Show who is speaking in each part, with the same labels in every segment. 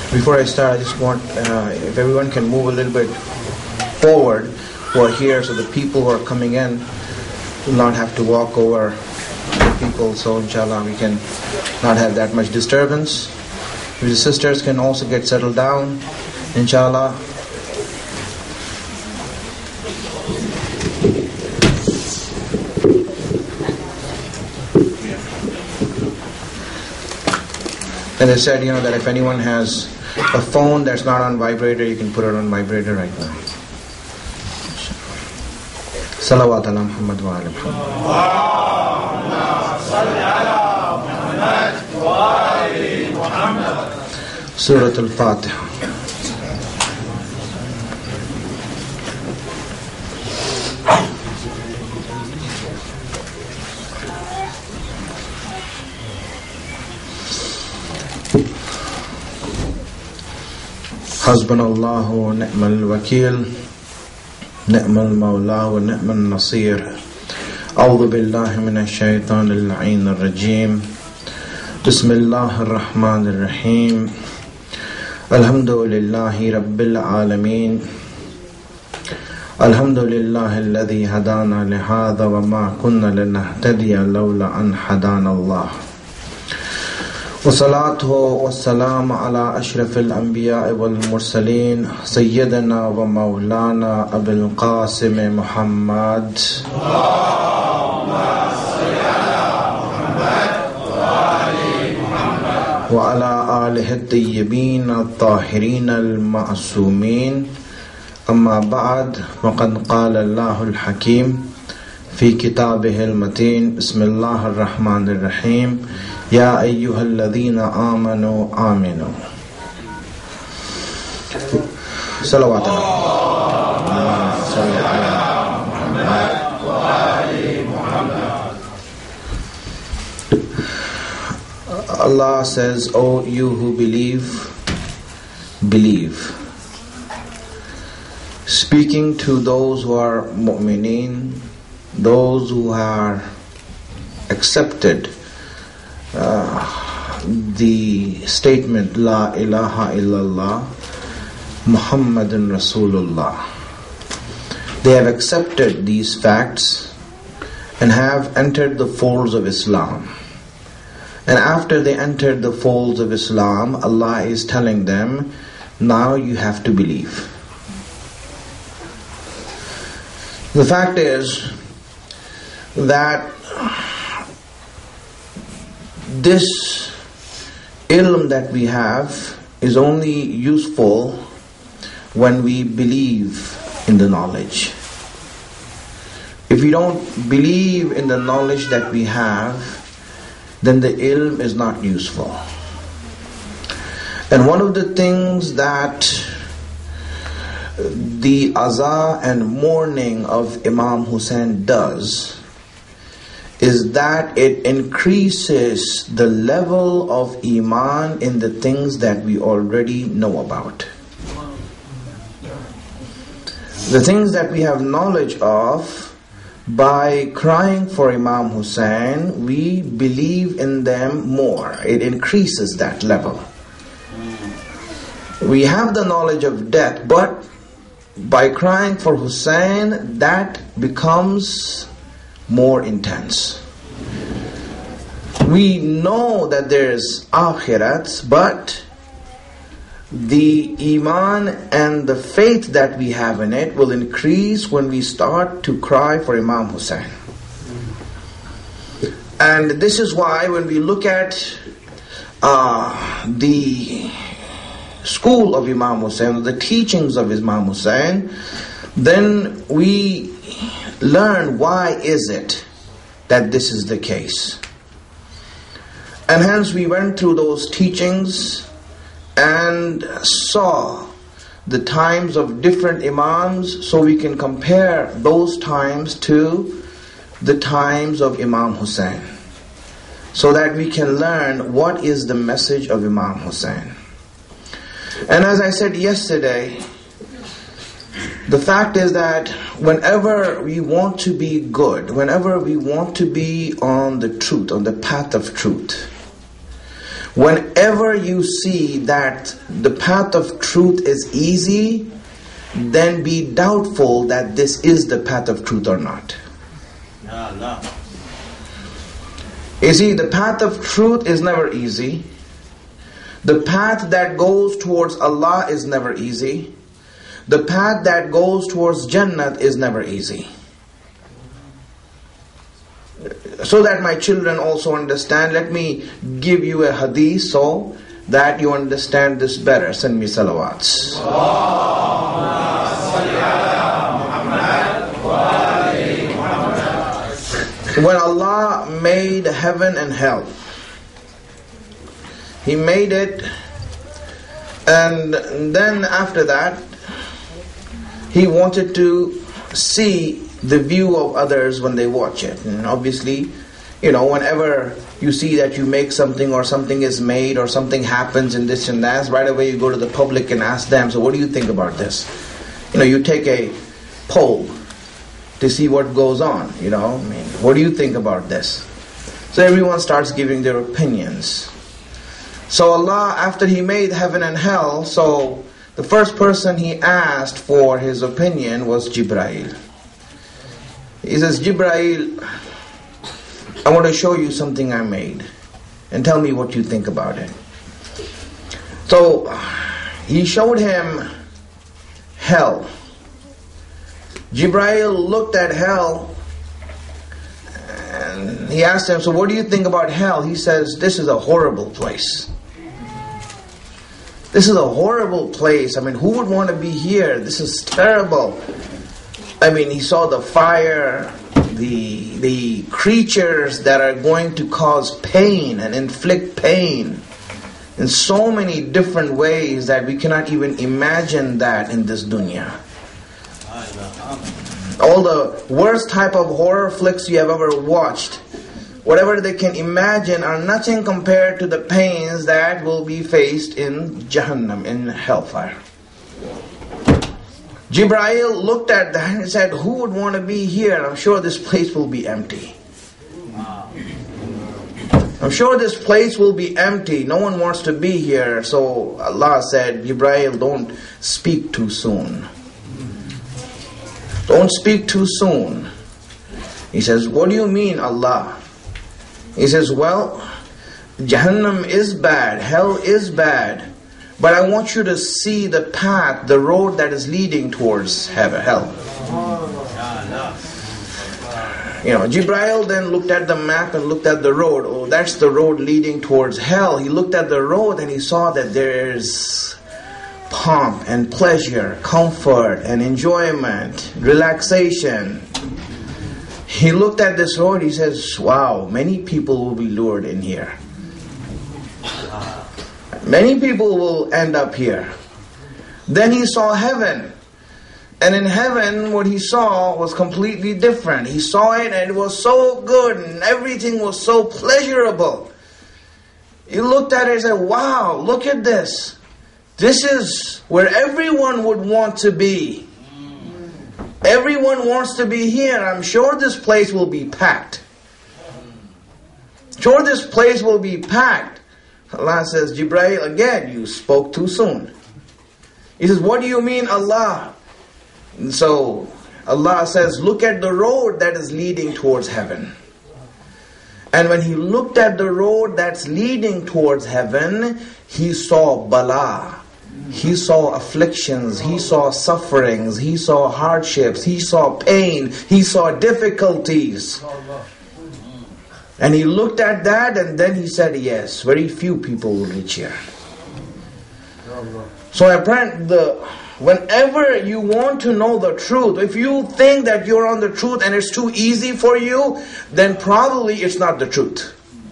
Speaker 1: Before I start, I just want, if everyone can move a little bit forward who are here, so the people who are coming in will not have to walk over the people, so inshallah we can not have that much disturbance. If the sisters can also get settled down, inshallah. And they said, that if anyone has a phone that's not on vibrator, you can put it on vibrator right now. Salawat ala Muhammad wa ala Muhammad. Surah Al-Fatiha. حسبنا الله ونعم الوكيل نعم المولى ونعم النصير أعوذ بالله من الشيطان اللعين الرجيم بسم الله الرحمن الرحيم الحمد لله رب العالمين الحمد لله الذي هدانا لهذا وما كنا لنهتدي لولا أن هدانا الله والصلاة والسلام على أشرف الأنبياء والمرسلين سيدنا ومولانا أبي القاسم محمد وعلى آله الطيبين الطاهرين المعصومين أما بعد وقد قال الله الحكيم في كتابه المتين بسم الله الرحمن الرحيم يا أيها الذين آمنوا آمنوا صلوات Allah says, O you who believe, believe. Speaking to those who are mu'mineen, those who are accepted the statement La ilaha illallah Muhammadun Rasulullah. They have accepted these facts and have entered the folds of Islam. And after they entered the folds of Islam, Allah is telling them, now you have to believe. The fact is that this ilm that we have is only useful when we believe in the knowledge. If we don't believe in the knowledge that we have, then the ilm is not useful. And one of the things that the aza and mourning of Imam Hussein does is that it increases the level of iman in the things that we already know about. The things that we have knowledge of, by crying for Imam Hussein, we believe in them more. It increases that level. We have the knowledge of death, but by crying for Hussein, that becomes more intense. We know that there is akhirat, but the iman and the faith that we have in it will increase when we start to cry for Imam Hussein. And this is why when we look at the school of Imam Hussein, the teachings of Imam Hussein, then we learn why is it that this is the case. And hence we went through those teachings and saw the times of different imams, so we can compare those times to the times of Imam Hussein, so that we can learn what is the message of Imam Hussein. And as I said yesterday, the fact is that whenever we want to be good, whenever we want to be on the truth, on the path of truth, Whenever you see that the path of truth is easy, then be doubtful that this is the path of truth or not. You see, the path of truth is never easy. The path that goes towards Allah is never easy. The path that goes towards Jannah is never easy. So that my children also understand, let me give you a hadith so that you understand this better. Send me salawats. When Allah made heaven and hell, He made it, and then after that, He wanted to see the view of others when they watch it. And obviously, whenever you see that you make something or something is made or something happens in this and that, right away you go to the public and ask them, so what do you think about this? You take a poll to see what goes on, what do you think about this? So everyone starts giving their opinions. So Allah, after He made heaven and hell, so the first person He asked for his opinion was Jibreel. He says, Jibreel, I want to show you something I made, and tell me what you think about it. So He showed him hell. Jibreel looked at hell and he asked him, so what do you think about hell? He says, this is a horrible place. This is a horrible place. Who would want to be here? This is terrible. He saw the fire, the creatures that are going to cause pain and inflict pain in so many different ways that we cannot even imagine that in this dunya. All the worst type of horror flicks you have ever watched, whatever they can imagine, are nothing compared to the pains that will be faced in Jahannam, in hellfire. Jibreel looked at that and said, who would want to be here? I'm sure this place will be empty. I'm sure this place will be empty. No one wants to be here. So Allah said, Jibreel, don't speak too soon. Don't speak too soon. He says, what do you mean, Allah? He says, well, Jahannam is bad, hell is bad, but I want you to see the path, the road that is leading towards hell. Jibreel then looked at the map and looked at the road. Oh, that's the road leading towards hell. He looked at the road and he saw that there's pomp and pleasure, comfort and enjoyment, relaxation. He looked at this road, he says, wow, many people will be lured in here. Many people will end up here. Then he saw heaven. And in heaven, what he saw was completely different. He saw it and it was so good and everything was so pleasurable. He looked at it and said, wow, look at this. This is where everyone would want to be. Everyone wants to be here. I'm sure this place will be packed. Sure this place will be packed. Allah says, Jibreel, again, you spoke too soon. He says, what do you mean, Allah? And so Allah says, look at the road that is leading towards heaven. And when he looked at the road that's leading towards heaven, he saw bala. He saw afflictions, he saw sufferings, he saw hardships, he saw pain, he saw difficulties. And he looked at that and then he said, yes, very few people will reach here. So whenever you want to know the truth, if you think that you're on the truth and it's too easy for you, then probably it's not the truth.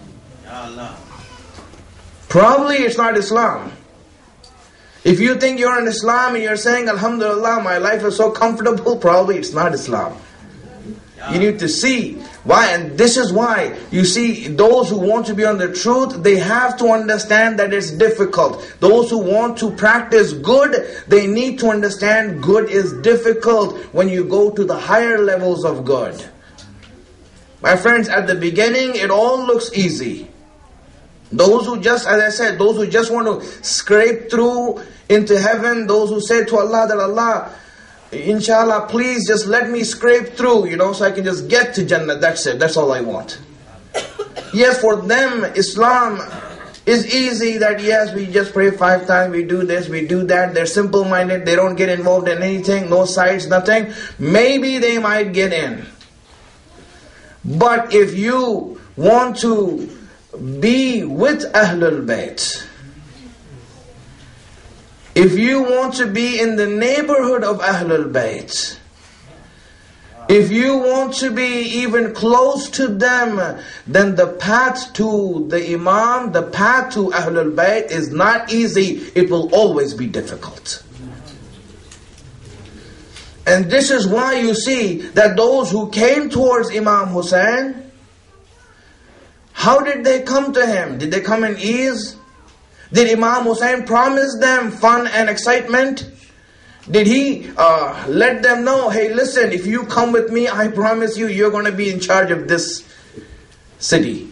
Speaker 1: Probably it's not Islam. If you think you're in Islam and you're saying, Alhamdulillah, my life is so comfortable, probably it's not Islam. You need to see why, and this is why you see those who want to be on the truth, they have to understand that it's difficult. Those who want to practice good, they need to understand good is difficult when you go to the higher levels of good. My friends, at the beginning, it all looks easy. Those who just, as I said, those who just want to scrape through into heaven, those who say to Allah that Allah, inshallah, please just let me scrape through, so I can just get to Jannah. That's it. That's all I want. Yes, for them, Islam is easy, that yes, we just pray 5 times, we do this, we do that. They're simple-minded. They don't get involved in anything, no sides, nothing. Maybe they might get in. But if you want to be with Ahlul Bayt, if you want to be in the neighborhood of Ahlul Bayt, if you want to be even close to them, then the path to the Imam, the path to Ahlul Bayt is not easy. It will always be difficult. And this is why you see that those who came towards Imam Hussein, how did they come to him? Did they come in ease? Did Imam Hussein promise them fun and excitement? Did he let them know, hey, listen, if you come with me, I promise you, you're going to be in charge of this city?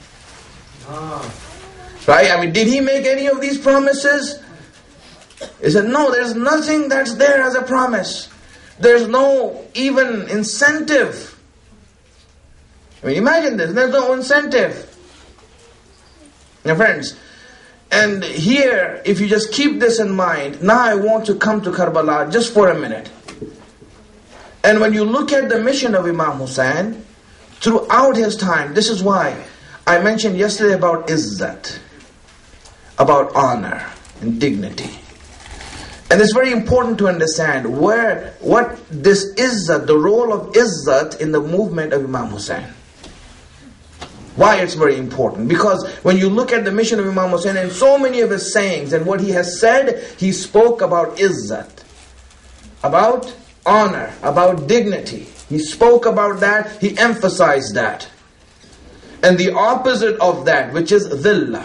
Speaker 1: Right? I mean, did he make any of these promises? He said, no, there's nothing that's there as a promise. There's no even incentive. I mean, imagine this, there's no incentive. Now friends, and here, if you just keep this in mind, now I want to come to Karbala just for a minute. And when you look at the mission of Imam Hussein, throughout his time, this is why I mentioned yesterday about izzat, about honor and dignity. And it's very important to understand what this izzat, the role of izzat in the movement of Imam Hussein. Why it's very important? Because when you look at the mission of Imam Hussein and so many of his sayings and what he has said, he spoke about izzat, about honor, about dignity. He spoke about that, he emphasized that. And the opposite of that, which is dhillah.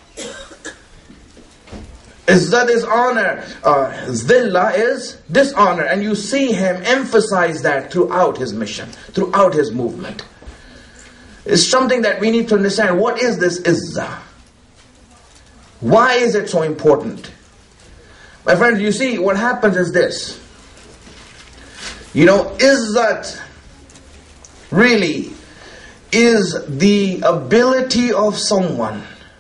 Speaker 1: Izzat is honor, dhillah is dishonor. And you see him emphasize that throughout his mission, throughout his movement. It's something that we need to understand. What is this izzah? Why is it so important? My friends, you see, what happens is this. Izzat really is the ability of someone.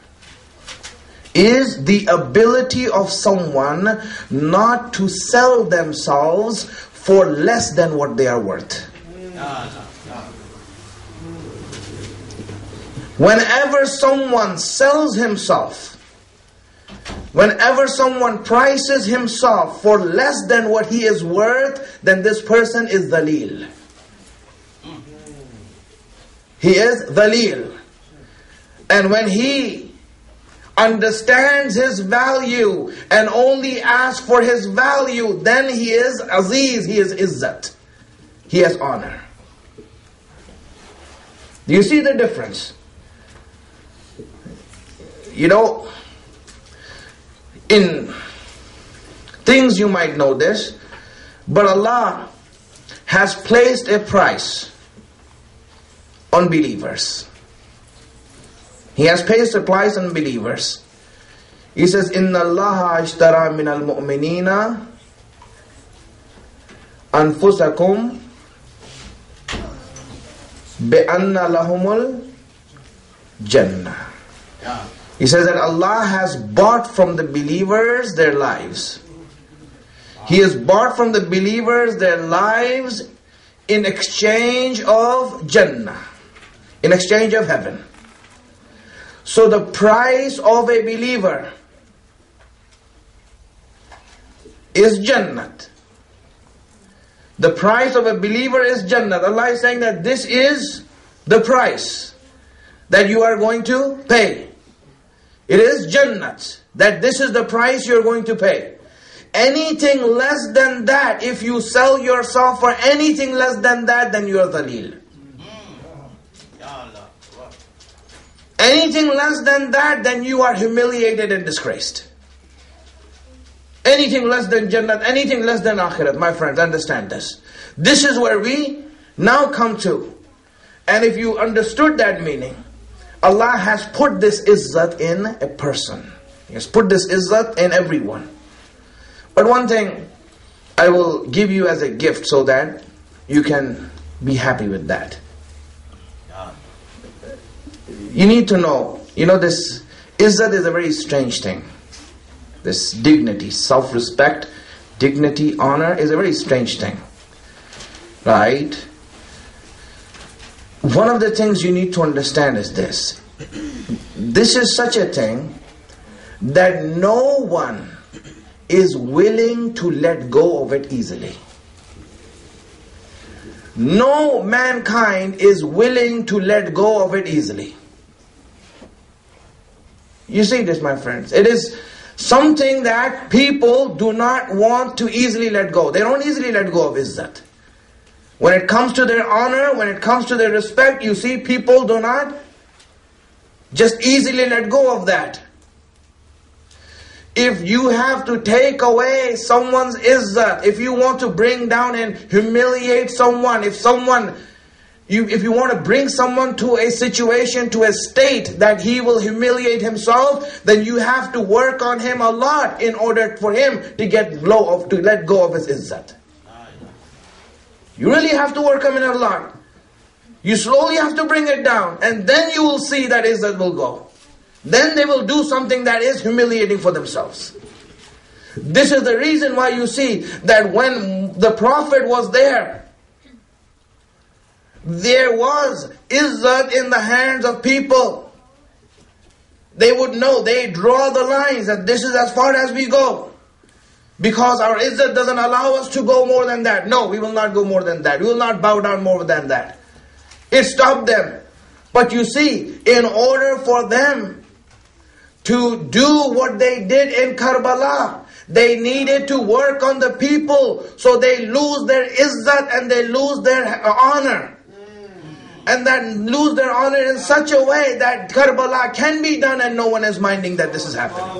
Speaker 1: Is the ability of someone not to sell themselves for less than what they are worth. Whenever someone sells himself, whenever someone prices himself for less than what he is worth, then this person is dhalil. He is dhalil. And when he understands his value and only asks for his value, then he is aziz, he is izzat. He has honor. Do you see the difference? In things you might know this, but Allah has placed a price on believers. He has placed a price on believers. He says, Inna Allaha ashtara minal mu'minina anfusakum bi'anna lahumul jannah. He says that Allah has bought from the believers their lives. He has bought from the believers their lives in exchange of Jannah, in exchange of heaven. So the price of a believer is Jannat. The price of a believer is Jannat. Allah is saying that this is the price that you are going to pay. It is Jannat. That this is the price you're going to pay. Anything less than that, if you sell yourself for anything less than that, then you are dhalil. Anything less than that, then you are humiliated and disgraced. Anything less than Jannat, anything less than Akhirat, my friends, understand this. This is where we now come to. And if you understood that meaning, Allah has put this izzat in a person. He has put this izzat in everyone. But one thing I will give you as a gift so that you can be happy with that. You need to know, this izzat is a very strange thing. This dignity, self-respect, dignity, honor is a very strange thing. Right? One of the things you need to understand is this. This is such a thing that no one is willing to let go of it easily. No mankind is willing to let go of it easily. You see this, my friends. It is something that people do not want to easily let go. They don't easily let go of izzat. When it comes to their honor, when it comes to their respect, you see people do not just easily let go of that. If you have to take away someone's izzat, if you want to bring down and humiliate someone, if you want to bring someone to a situation, to a state that he will humiliate himself, then you have to work on him a lot in order for him to let go of his izzat. You really have to work on it a lot. You slowly have to bring it down, and then you will see that izzat will go. Then they will do something that is humiliating for themselves. This is the reason why you see that when the Prophet was there was izzat in the hands of people. They would know, they draw the lines that this is as far as we go. Because our izzat doesn't allow us to go more than that. No, we will not go more than that. We will not bow down more than that. It stopped them. But you see, in order for them to do what they did in Karbala, they needed to work on the people so they lose their izzat and they lose their honor. And then lose their honor in such a way that Karbala can be done and no one is minding that this is happening.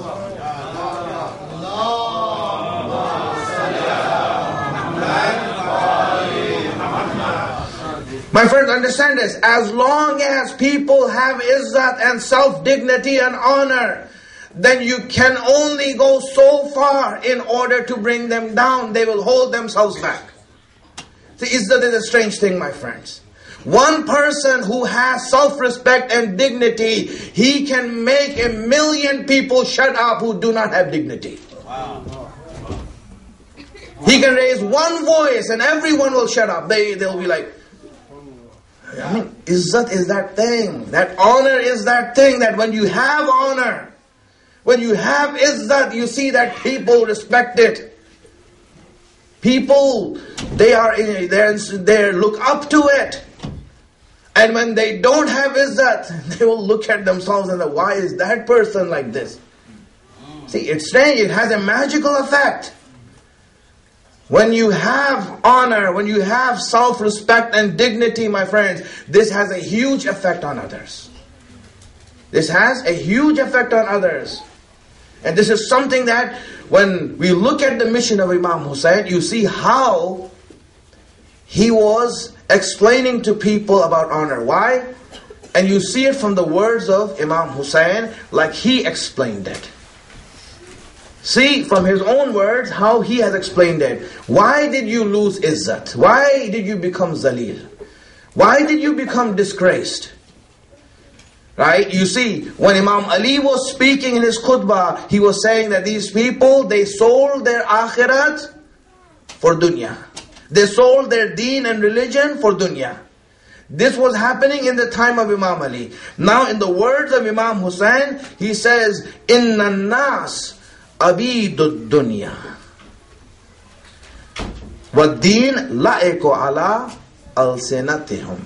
Speaker 1: My friends, understand this. As long as people have izzat and self-dignity and honor, then you can only go so far in order to bring them down. They will hold themselves back. See, izzat is a strange thing, my friends. One person who has self-respect and dignity, he can make 1 million people shut up who do not have dignity. Wow. He can raise one voice and everyone will shut up. They'll be like, izzat is that thing. That honor is that thing that when you have honor, when you have izzat, you see that people respect it. People, they look up to it. And when they don't have izzat, they will look at themselves and say, why is that person like this? See, it's strange. It has a magical effect. When you have honor, when you have self-respect and dignity, my friends, this has a huge effect on others. This has a huge effect on others. And this is something that when we look at the mission of Imam Hussein, you see how he was explaining to people about honor. Why? And you see it from the words of Imam Hussein, like he explained it. See from his own words how he has explained it. Why did you lose izzat? Why did you become zalil? Why did you become disgraced? Right? You see, when Imam Ali was speaking in his khutbah, he was saying that these people, they sold their akhirat for dunya. They sold their deen and religion for dunya. This was happening in the time of Imam Ali. Now in the words of Imam Hussein, he says, Inna nas abidud dunya wa deen la'iku ala al-sinatihum.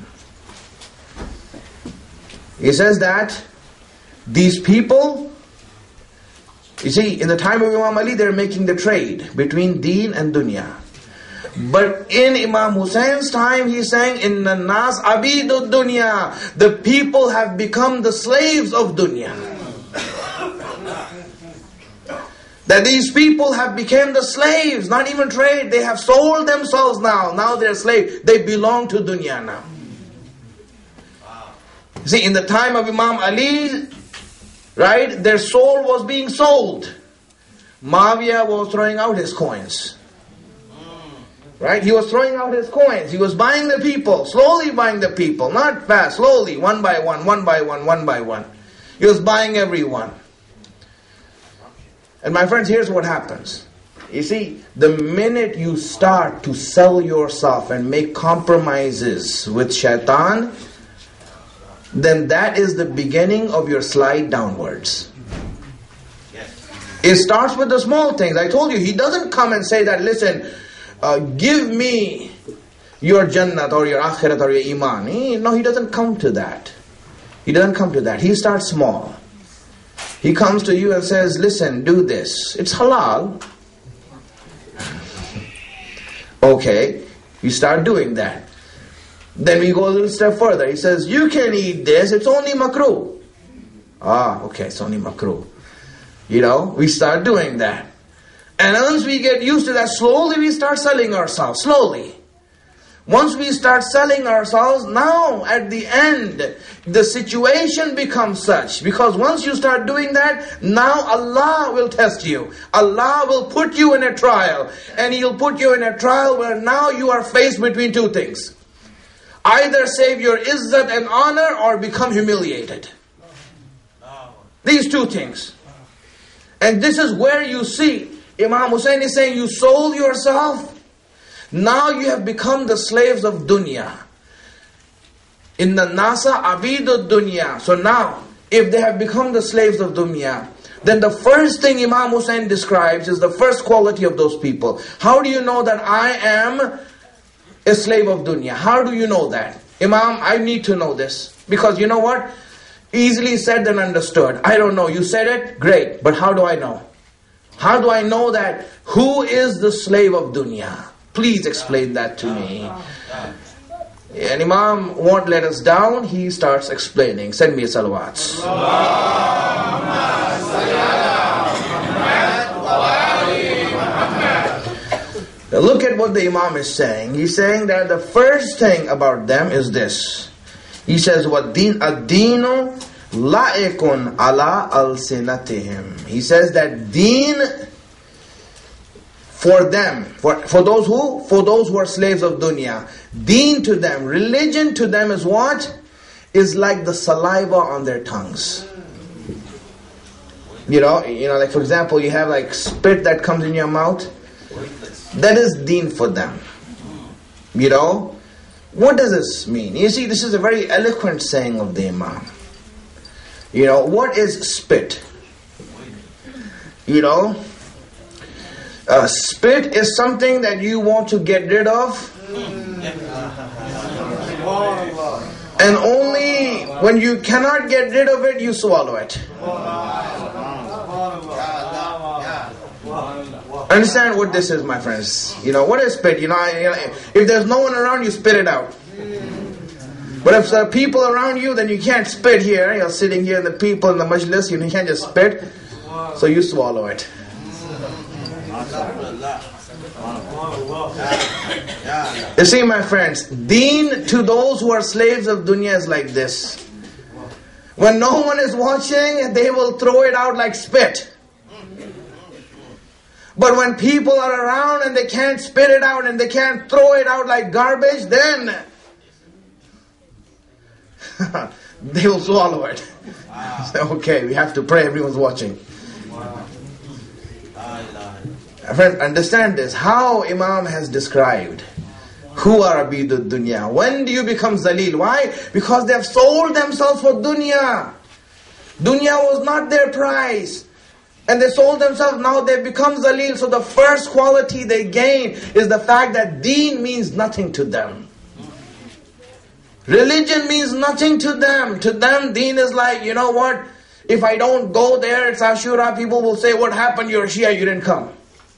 Speaker 1: He says that these people, you see, in the time of Imam Ali, they're making the trade between deen and dunya. But in Imam Hussein's time, he's saying, Inna nas abidud dunya. The people have become the slaves of dunya. That these people have become the slaves, not even trade. They have sold themselves now. Now they're slaves. They belong to dunya now. See, in the time of Imam Ali, right, their soul was being sold. Muawiyah was throwing out his coins. Right? He was throwing out his coins. He was buying the people, slowly buying the people, not fast, slowly, one by one, one by one, one by one. He was buying everyone. And my friends, here's what happens. You see, the minute you start to sell yourself and make compromises with shaitan, then that is the beginning of your slide downwards. It starts with the small things. I told you, he doesn't come and say that, listen, give me your Jannat or your Akhirat or your Iman. No, he doesn't come to that. He doesn't come to that. He starts small. He comes to you and says, listen, do this. It's halal. Okay, you start doing that. Then we go a little step further. He says, you can eat this, it's only makruh. Ah, okay, it's only makruh. You know, we start doing that. And once we get used to that, slowly we start selling ourselves, slowly. Once we start selling ourselves, now at the end, the situation becomes such. Because once you start doing that, now Allah will test you. Allah will put you in a trial. And He'll put you in a trial where now you are faced between two things. Either save your izzat and honor or become humiliated. These two things. And this is where you see, Imam Hussein is saying, you sold yourself. Now you have become the slaves of dunya. In the nasa abidud dunya. So now, if they have become the slaves of dunya, then the first thing Imam Hussein describes is the first quality of those people. How do you know that I am a slave of dunya? How do you know that? Imam, I need to know this. Because you know what? Easily said than understood. I don't know. You said it? Great. But how do I know? How do I know that? Who is the slave of dunya? Please explain that to me. And Imam won't let us down. He starts explaining. Send me a salawats. Now look at what the Imam is saying. He's saying that the first thing about them is this. He says, وَالدِّينُ الدِّينُ لَائِكٌ عَلَىٰ أَلْسِنَتِهِمْ. He says that deen for them, for those who? For those who are slaves of dunya. Deen to them, religion to them is what? Is like the saliva on their tongues. You know, like for example, you have like spit that comes in your mouth. That is deen for them. You know? What does this mean? You see, this is a very eloquent saying of the Imam. You know, what is spit? You know? Spit is something that you want to get rid of. And only when you cannot get rid of it, you swallow it. Understand what this is, my friends. You know, what is spit? You know, if there's no one around, you spit it out. But if there are people around you, then you can't spit here. You're sitting here, and the people in the majlis, you can't just spit. So you swallow it. You see, my friends, deen to those who are slaves of dunya is like this. When no one is watching, they will throw it out like spit. But when people are around and they can't spit it out and they can't throw it out like garbage, then they will swallow it. So, okay, we have to pray, everyone's watching. Friends, understand this. How Imam has described who are abidud dunya. When do you become zalil? Why? Because they have sold themselves for dunya. Dunya was not their prize. And they sold themselves, now they become zalil. So the first quality they gain is the fact that deen means nothing to them. Religion means nothing to them. To them, deen is like, you know what? If I don't go there, it's Ashura, people will say, what happened? You're Shia, you didn't come.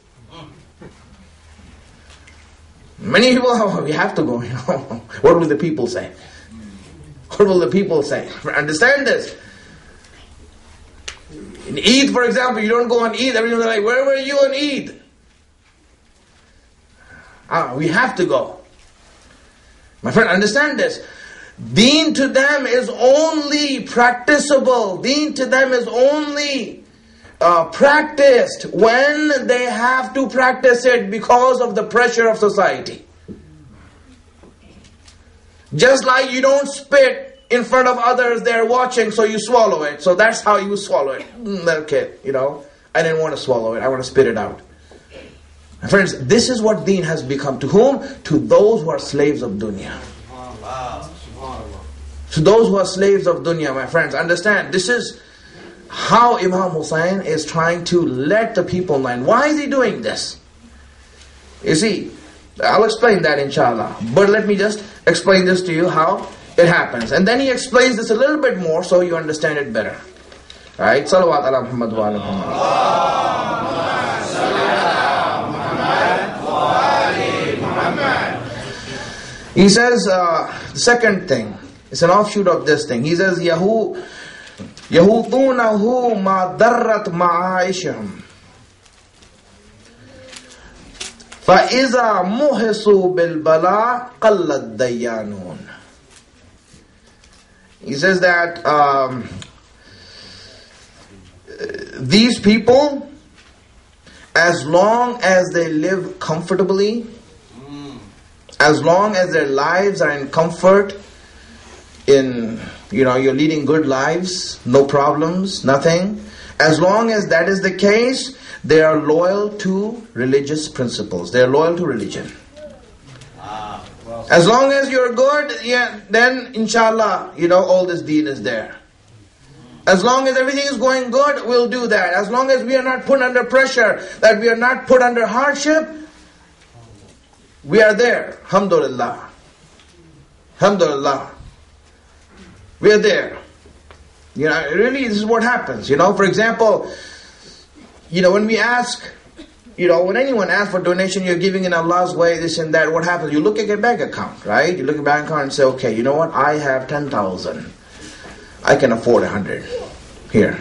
Speaker 1: Many people, oh, we have to go, you know. What will the people say? What will the people say? Understand this. In Eid, for example, you don't go on Eid. Everyone's like, where were you on Eid? We have to go. My friend, understand this. Deen to them is only practicable. Deen to them is only practiced when they have to practice it because of the pressure of society. Just like you don't spit in front of others, they're watching, so you swallow it. So that's how you swallow it. Okay, I didn't want to swallow it. I want to spit it out. My friends, this is what deen has become. To whom? To those who are slaves of dunya. To those who are slaves of dunya, my friends. Understand, this is how Imam Hussain is trying to let the people know. Why is he doing this? You see, I'll explain that inshallah. But let me just explain this to you how it happens. And then he explains this a little bit more so you understand it better. Right? Salawat ala Muhammad wa ala Muhammad. He says, the second thing, it's an offshoot of this thing. He says, يَهُوطُونَهُ مَا دَرَّتْ مَعَائِشَهُمْ فَإِذَا مُحِصُوا بِالْبَلَاءِ قَلَّ الدَّيَّانُونَ. He says that these people, as long as they live comfortably, as long as their lives are in comfort, you're leading good lives, no problems, nothing. As long as that is the case, they are loyal to religious principles. They are loyal to religion. As long as you're good, then inshallah, all this deen is there. As long as everything is going good, we'll do that. As long as we are not put under pressure, that we are not put under hardship, we are there. Alhamdulillah. Alhamdulillah. We are there. Really, this is what happens. For example, when we ask, when anyone asks for donation, you're giving in Allah's way, this and that, what happens? You look at your bank account, right? You look at your bank account and say, okay, you know what? I have 10,000. I can afford 100. Here.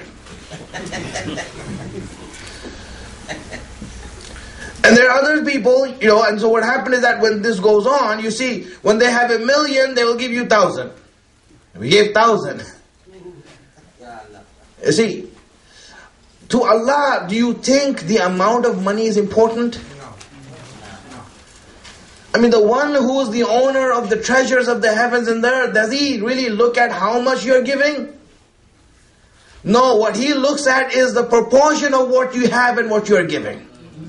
Speaker 1: And there are other people, and so what happens is that when this goes on, you see, when they have 1 million, they will give you 1,000. We gave 1,000. You see, to Allah, do you think the amount of money is important? I mean, the one who is the owner of the treasures of the heavens and the earth, does he really look at how much you're giving? No, what he looks at is the proportion of what you have and what you're giving.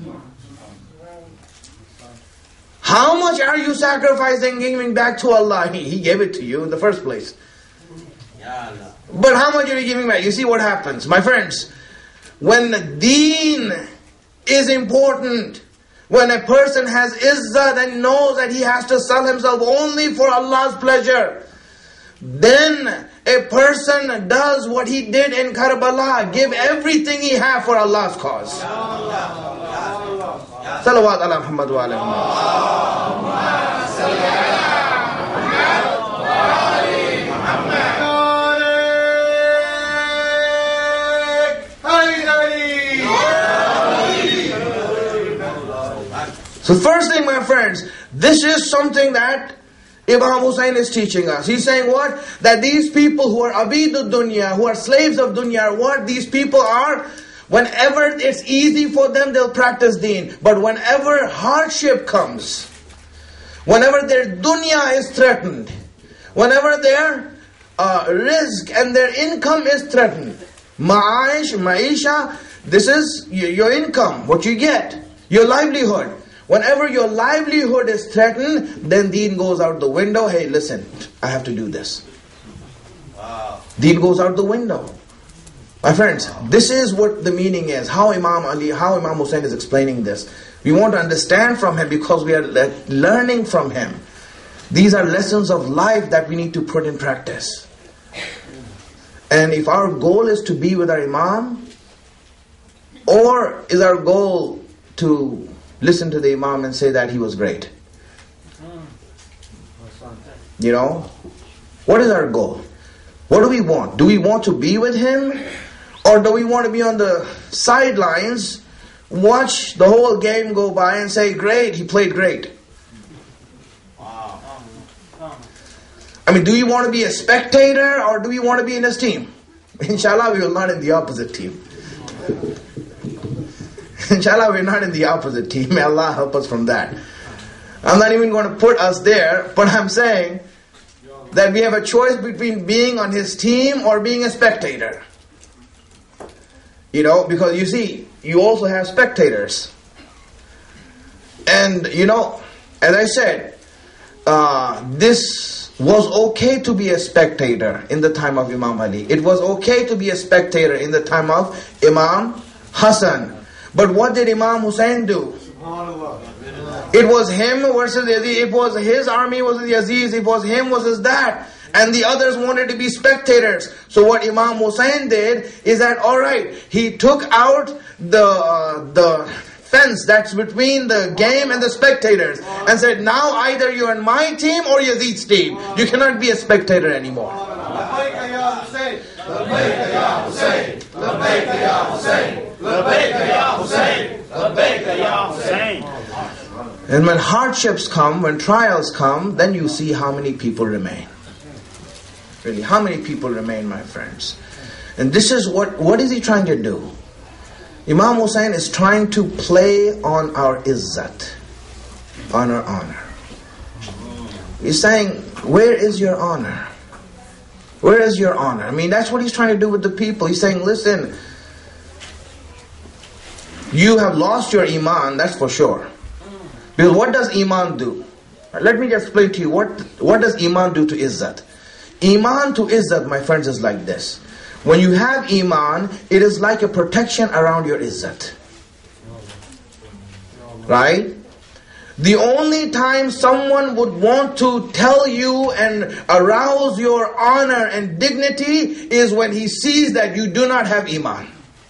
Speaker 1: How much are you sacrificing, giving back to Allah? He gave it to you in the first place. But how much are you giving back? You see what happens. My friends, when deen is important, when a person has izzat and knows that he has to sell himself only for Allah's pleasure, then a person does what he did in Karbala, give everything he has for Allah's cause. Salawat ala Muhammad wa ala So first thing, my friends, this is something that Imam Hussain is teaching us. He's saying what? That these people who are abidud dunya, who are slaves of dunya, what these people are, whenever it's easy for them, they'll practice deen. But whenever hardship comes, whenever their dunya is threatened, whenever their rizq and their income is threatened, ma'isha, this is your income, what you get, your livelihood. Whenever your livelihood is threatened, then deen goes out the window. Hey, listen, I have to do this. Wow. Deen goes out the window. My friends, this is what the meaning is. How Imam Hussain is explaining this. We want to understand from him because we are learning from him. These are lessons of life that we need to put in practice. And if our goal is to be with our Imam, or is our goal to listen to the Imam and say that he was great? What is our goal? What do we want? Do we want to be with him? Or do we want to be on the sidelines, watch the whole game go by and say, great, he played great? I I mean, do you want to be a spectator or do you want to be in his team? Inshallah, we will not in the opposite team. Inshallah, we're not in the opposite team. May Allah help us from that. I'm not even going to put us there, but I'm saying that we have a choice between being on his team or being a spectator. You know, because you see, you also have spectators. And, you know, as I said, this was okay to be a spectator in the time of Imam Ali. It was okay to be a spectator in the time of Imam Hassan. But what did Imam Hussein do? It was him versus Yazid. It was his army versus Yazid. It was him versus that. And the others wanted to be spectators. So what Imam Hussein did is that, alright, he took out the fence that's between the game and the spectators and said, now either you're on my team or Yazid's team. You cannot be a spectator anymore. And when hardships come, when trials come, then you see how many people remain. Really, how many people remain, my friends? And this is what is he trying to do? Imam Hussein is trying to play on our izzat, on our honor. He's saying, where is your honor? Where is your honor? I mean, that's what he's trying to do with the people. He's saying, listen, you have lost your iman, that's for sure. Because what does iman do? Let me just explain to you, what does iman do to izzat? Iman to izzat, my friends, is like this. When you have iman, it is like a protection around your izzat. Right? The only time someone would want to tell you and arouse your honor and dignity is when he sees that you do not have iman.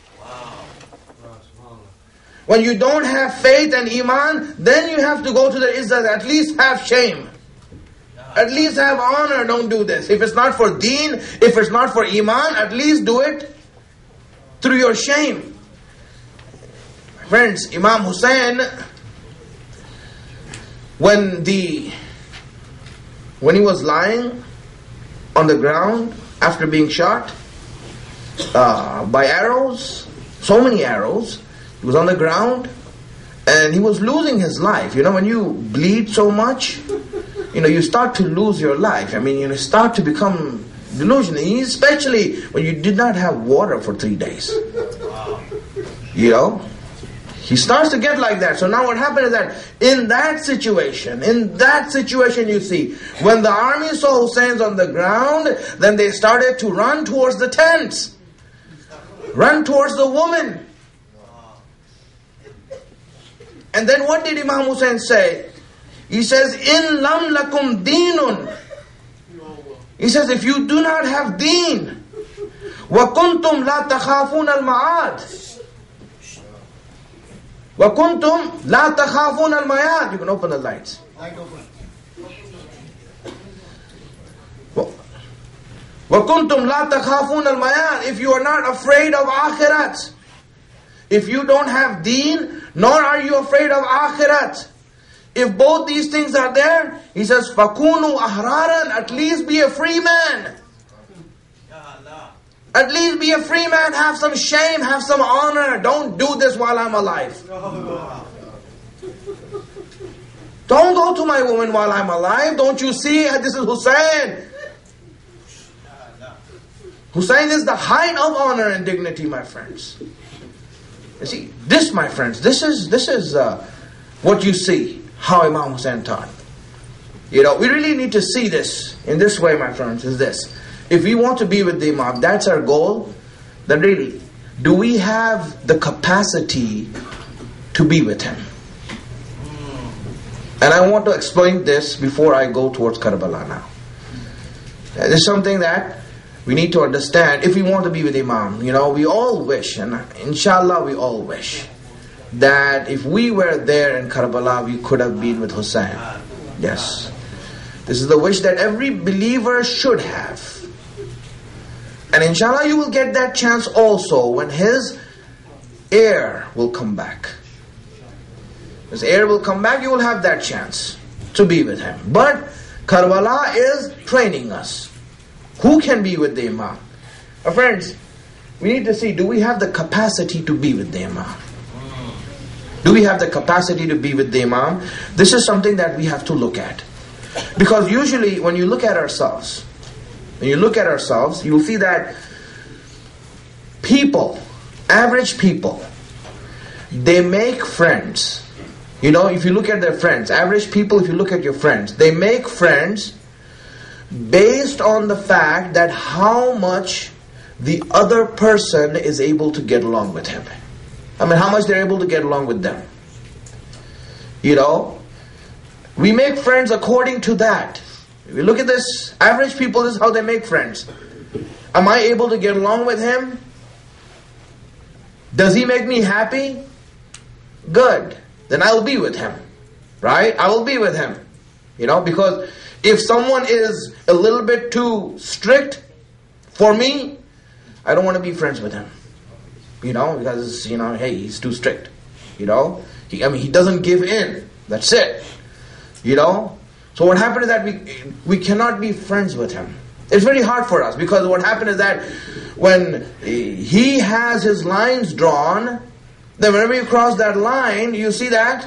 Speaker 1: When you don't have faith and iman, then you have to go to the izzat. At least have shame. At least have honor. Don't do this. If it's not for deen, if it's not for iman, at least do it through your shame. Friends, Imam Hussein, when he was lying on the ground after being shot by arrows, so many arrows, he was on the ground and he was losing his life. You know, when you bleed so much, you know, you start to lose your life. I mean, you start to become delusional, especially when you did not have water for 3 days. You know, he starts to get like that. So now what happened is that in that situation you see, when the army saw Hussein's on the ground, then they started to run towards the tents, run towards the woman. And then what did Imam Hussein say? He says, "In lam lakum deenun." He says, if you do not have deen, wa kuntum la takhafun al ma'ad. Wa kuntum la takhafun al ma'ad. You can open the lights. Wa kuntum la takhafun al ma'ad. If you are not afraid of akhirat, if you don't have deen, nor are you afraid of akhirat, if both these things are there, he says, فَكُونُوا أَحْرَارًا. At least be a free man. At least be a free man. Have some shame, have some honor. Don't do this while I'm alive. Don't go to my woman while I'm alive. Don't you see, this is Hussein. Hussein is the height of honor and dignity, my friends. You see, this, my friends, this is what you see. How Imam Hussein taught. You know, we really need to see this in this way, my friends, is this. If we want to be with the Imam, that's our goal, then really, do we have the capacity to be with him? And I want to explain this before I go towards Karbala now. There's something that we need to understand if we want to be with Imam. You know, we all wish, and inshallah we all wish, that if we were there in Karbala, we could have been with Hussein. Yes. This is the wish that every believer should have. And inshallah you will get that chance also when his heir will come back. His heir will come back, you will have that chance to be with him. But Karbala is training us. Who can be with the Imam? Friends, we need to see, do we have the capacity to be with the Imam? Do we have the capacity to be with the Imam? This is something that we have to look at. Because usually when you look at ourselves, you'll see that people, average people, they make friends. If you look at their friends, average people, if you look at your friends, they make friends based on the fact that how much the other person is able to get along with him. How much they're able to get along with them. We make friends according to that. If you look at this, average people, this is how they make friends. Am I able to get along with him? Does he make me happy? Good. Then I will be with him. Right? I will be with him. Because if someone is a little bit too strict for me, I don't want to be friends with him. Because, hey, he's too strict. He doesn't give in. That's it. So what happened is that we cannot be friends with him. It's very hard for us, because what happened is that when he has his lines drawn, then whenever you cross that line, you see that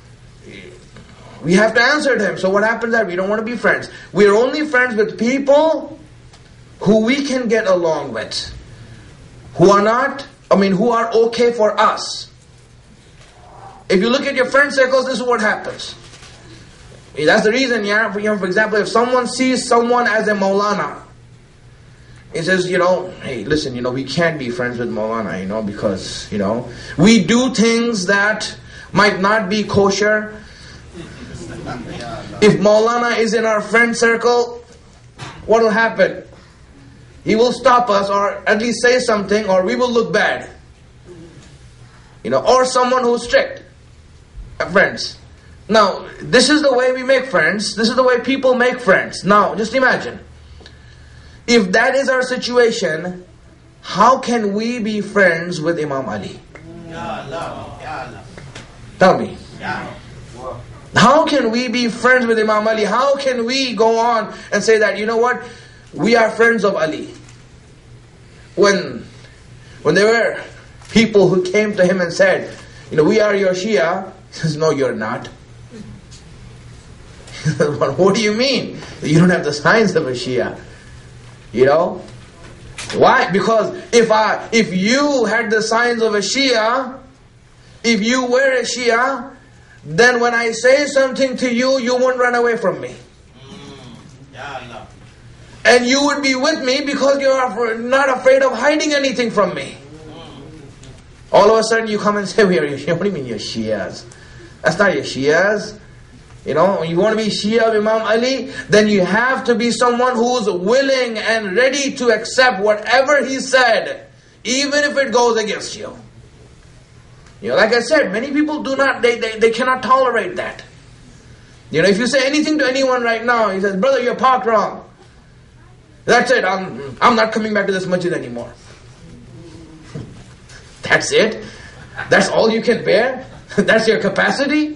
Speaker 1: we have to answer to him. So what happens is that we don't want to be friends. We are only friends with people who we can get along with, who are okay for us. If you look at your friend circles, this is what happens. That's the reason, for example, if someone sees someone as a Maulana, he says, hey, listen, we can't be friends with Maulana, because, we do things that might not be kosher. If Maulana is in our friend circle, what will happen? He will stop us, or at least say something, or we will look bad. Or someone who's strict. Friends. Now, this is the way we make friends. This is the way people make friends. Now, just imagine. If that is our situation, how can we be friends with Imam Ali? Tell me. How can we be friends with Imam Ali? How can we go on and say that, what? We are friends of Ali. When there were people who came to him and said, we are your Shia, he says, no, you're not. What do you mean? You don't have the signs of a Shia. Why? Because if you had the signs of a Shia, if you were a Shia, then when I say something to you, you won't run away from me. And you would be with me because you are not afraid of hiding anything from me. All of a sudden you come and say, we are your Shia. What do you mean you're Shias? That's not your Shias. You want to be Shia of Imam Ali, then you have to be someone who's willing and ready to accept whatever he said, even if it goes against you. Like I said, many people do not, they cannot tolerate that. If you say anything to anyone right now, he says, brother, you're parked wrong. That's it, I'm not coming back to this masjid anymore. That's it? That's all you can bear? That's your capacity?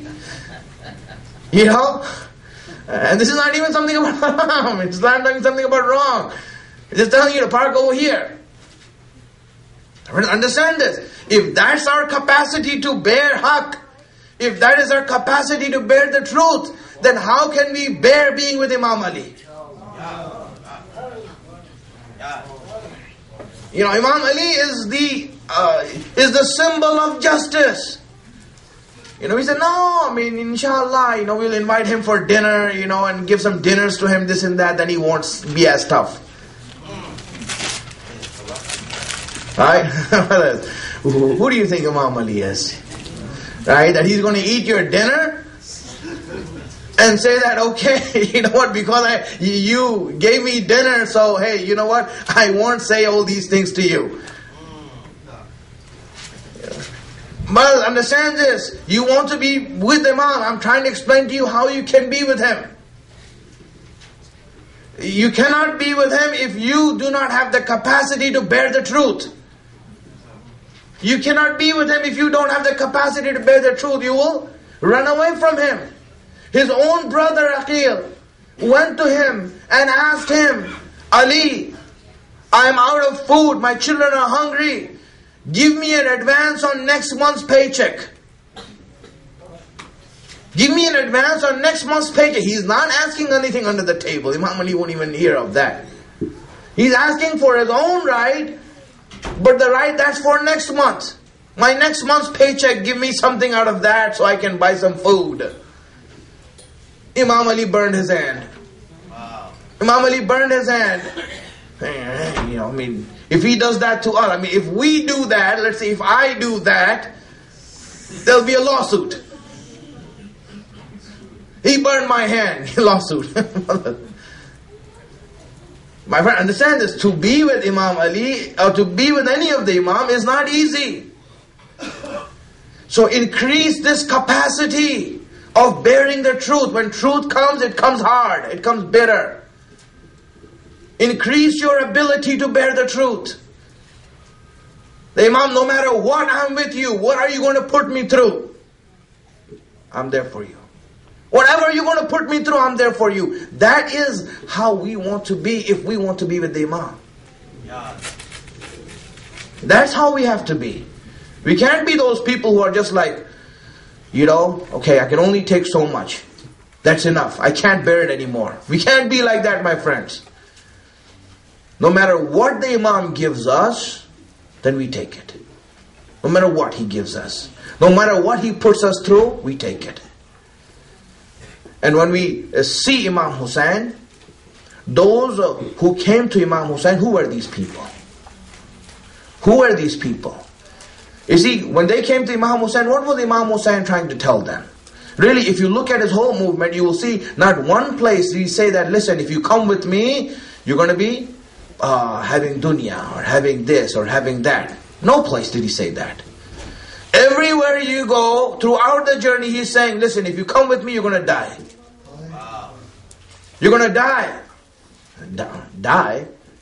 Speaker 1: And this is not even something about haram. It's not even something about wrong. It's just telling you to park over here. Understand this. If that's our capacity to bear haqq, if that is our capacity to bear the truth, then how can we bear being with Imam Ali? Imam Ali is the symbol of justice. He said, no, inshallah, we'll invite him for dinner, and give some dinners to him, this and that, then he won't be as tough. Right? Who do you think Imam Ali is? Right? That he's going to eat your dinner? And say that, okay, because you gave me dinner, so hey, I won't say all these things to you. But understand this, you want to be with Imam. I'm trying to explain to you how you can be with him. You cannot be with him if you do not have the capacity to bear the truth. You cannot be with him if you don't have the capacity to bear the truth. You will run away from him. His own brother Aqil, went to him and asked him, Ali, I am out of food, my children are hungry. Give me an advance on next month's paycheck. Give me an advance on next month's paycheck. He's not asking anything under the table. Imam Ali won't even hear of that. He's asking for his own right, but the right that's for next month. My next month's paycheck, give me something out of that so I can buy some food. Imam Ali burned his hand. Wow. Imam Ali burned his hand. If he does that to us, if we do that, let's say if I do that, there'll be a lawsuit. He burned my hand, lawsuit. My friend, understand this. To be with Imam Ali, or to be with any of the Imam is not easy. So increase this capacity of bearing the truth. When truth comes, it comes hard. It comes bitter. Increase your ability to bear the truth. The Imam, no matter what, I'm with you. What are you going to put me through? I'm there for you. Whatever you're going to put me through, I'm there for you. That is how we want to be if we want to be with the Imam. That's how we have to be. We can't be those people who are just like, okay, I can only take so much. That's enough. I can't bear it anymore. We can't be like that, my friends. No matter what the Imam gives us, then we take it. No matter what he gives us. No matter what he puts us through, we take it. And when we see Imam Hussain, those who came to Imam Hussain, who were these people? Who were these people? You see, when they came to Imam Hussain, what was Imam Hussain trying to tell them? Really, if you look at his whole movement, you will see not one place did he say that, listen, if you come with me, you're going to be having dunya, or having this, or having that. No place did he say that. Everywhere you go, throughout the journey, he's saying, listen, if you come with me, you're going to die. Wow. You're going to die. Die?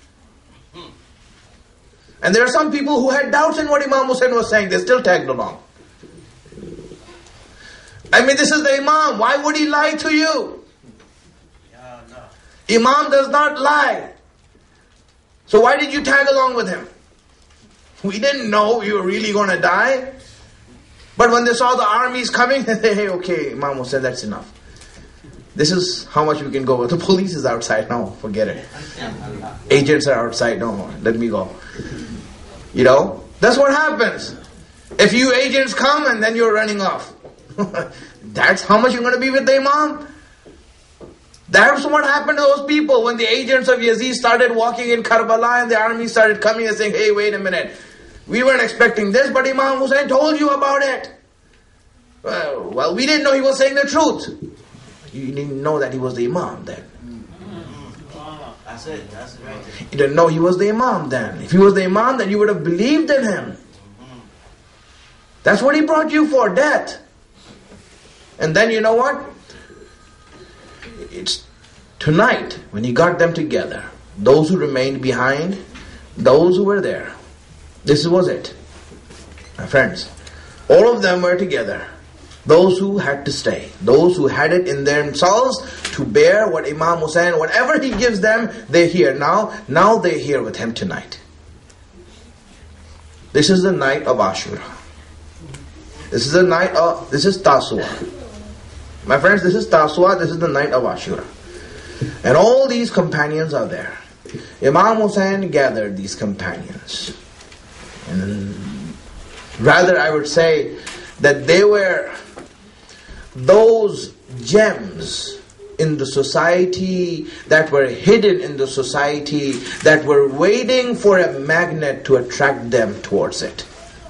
Speaker 1: And there are some people who had doubts in what Imam Hussain was saying. They still tagged along. This is the Imam. Why would he lie to you? No. Imam does not lie. So why did you tag along with him? We didn't know you were really going to die. But when they saw the armies coming, they said, hey, okay, Imam Hussain, that's enough. This is how much we can go with. The police is outside. No, forget it. Agents are outside. No, let me go. That's what happens. If you agents come and then you're running off. That's how much you're going to be with the Imam. That's what happened to those people when the agents of Yazid started walking in Karbala and the army started coming and saying, hey, wait a minute. We weren't expecting this, but Imam Hussain told you about it. Well, we didn't know he was saying the truth. You didn't know that he was the Imam then. That's it. That's right. You didn't know he was the Imam then. If he was the Imam, then you would have believed in him. That's what he brought you for, death. And then you know what? It's tonight when he got them together. Those who remained behind, those who were there. This was it. My friends, all of them were together. Those who had to stay. Those who had it in themselves to bear what Imam Hussain, whatever he gives them, they hear. Now they hear with him tonight. This is the night of Ashura. This is Tasua. My friends, this is Tasua, this is the night of Ashura. And all these companions are there. Imam Hussain gathered these companions. And rather I would say that they were those gems in the society that were hidden in the society that were waiting for a magnet to attract them towards it.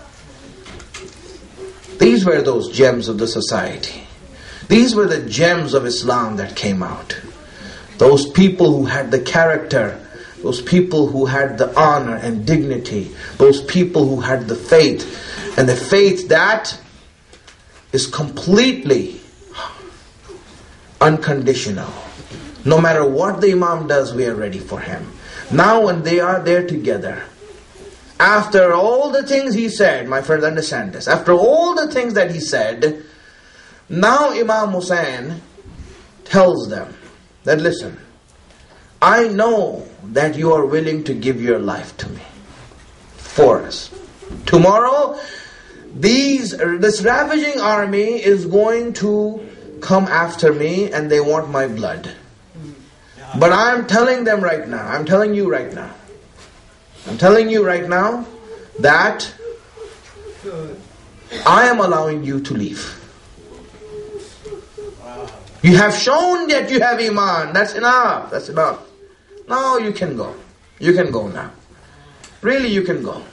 Speaker 1: These were those gems of the society. These were the gems of Islam that came out. Those people who had the character, those people who had the honor and dignity, those people who had the faith, and the faith that is completely unconditional. No matter what the Imam does, we are ready for him. Now when they are there together, after all the things he said, my friends understand this, after all the things that he said, now Imam Hussain tells them, that listen, I know that you are willing to give your life to me for us. Tomorrow, this ravaging army is going to come after me and they want my blood. But I'm telling them right now, I'm telling you right now that I am allowing you to leave. You have shown that you have Iman. That's enough. That's enough. Now you can go. You can go now. Really, you can go.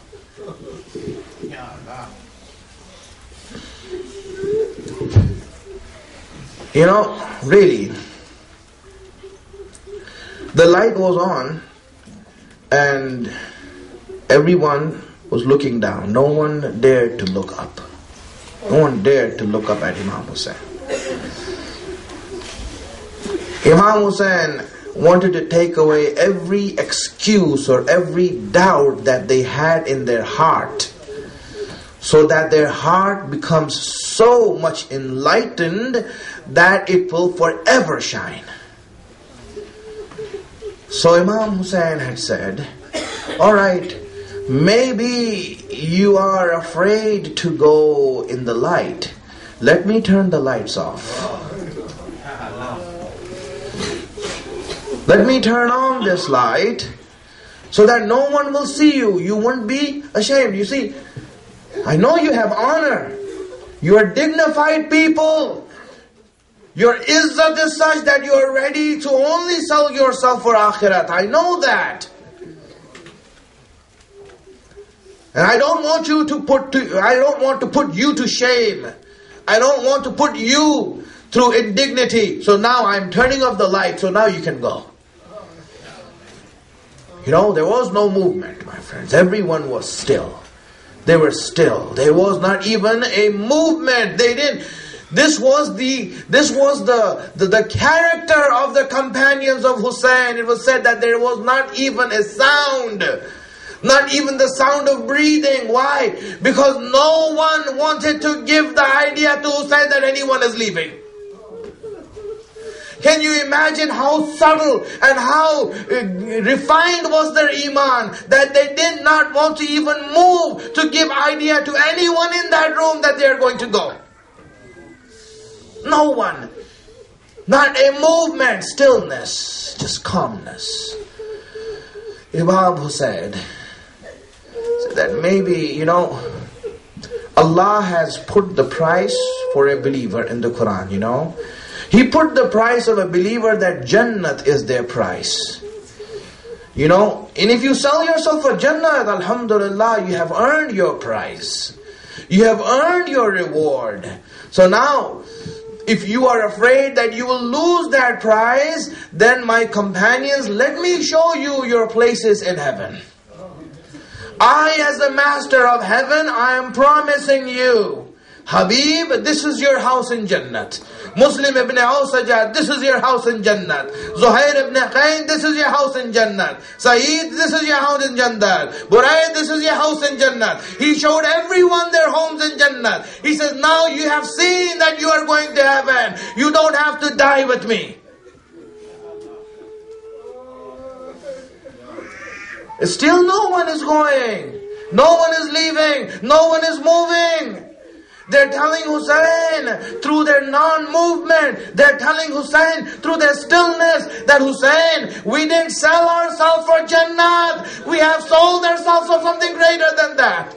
Speaker 1: You know, really, the light was on and everyone was looking down. No one dared to look up. No one dared to look up at Imam Hussain. Imam Hussain wanted to take away every excuse or every doubt that they had in their heart, so that their heart becomes so much enlightened that it will forever shine. So Imam Hussain had said, alright, maybe you are afraid to go in the light. Let me turn the lights off. Let me turn on this light so that no one will see you. You won't be ashamed. You see, I know you have honor. You are dignified people. Your izzat is such that you are ready to only sell yourself for akhirat. I know that. And I don't want to put you to shame. I don't want to put you through indignity. So now I'm turning off the light, so now you can go. You know, there was no movement, my friends. Everyone was still. They were still. There was not even a movement. They didn't. This was the character of the companions of Hussein. It was said that there was not even a sound. Not even the sound of breathing. Why? Because no one wanted to give the idea to Hussein that anyone is leaving. Can you imagine how subtle and how refined was their iman that they did not want to even move to give idea to anyone in that room that they are going to go? No one. Not a movement. Stillness. Just calmness. Imam Hussain said that maybe, Allah has put the price for a believer in the Quran, He put the price of a believer that Jannat is their price. And if you sell yourself for Jannat, alhamdulillah, you have earned your price. You have earned your reward. So now, if you are afraid that you will lose that prize, then my companions, let me show you your places in heaven. I, as the master of heaven, I am promising you, Habib, this is your house in Jannat. Muslim ibn Awsajad, this is your house in Jannat. Zuhair ibn Qayn, this is your house in Jannat. Saeed, this is your house in Jannat. Burayd, this is your house in Jannat. He showed everyone their homes in Jannat. He says, now you have seen that you are going to heaven. You don't have to die with me. Still no one is going. No one is leaving. No one is moving. They're telling Hussein through their non-movement, they're telling Hussein through their stillness that Hussein, we didn't sell ourselves for Jannat. We have sold ourselves for something greater than that.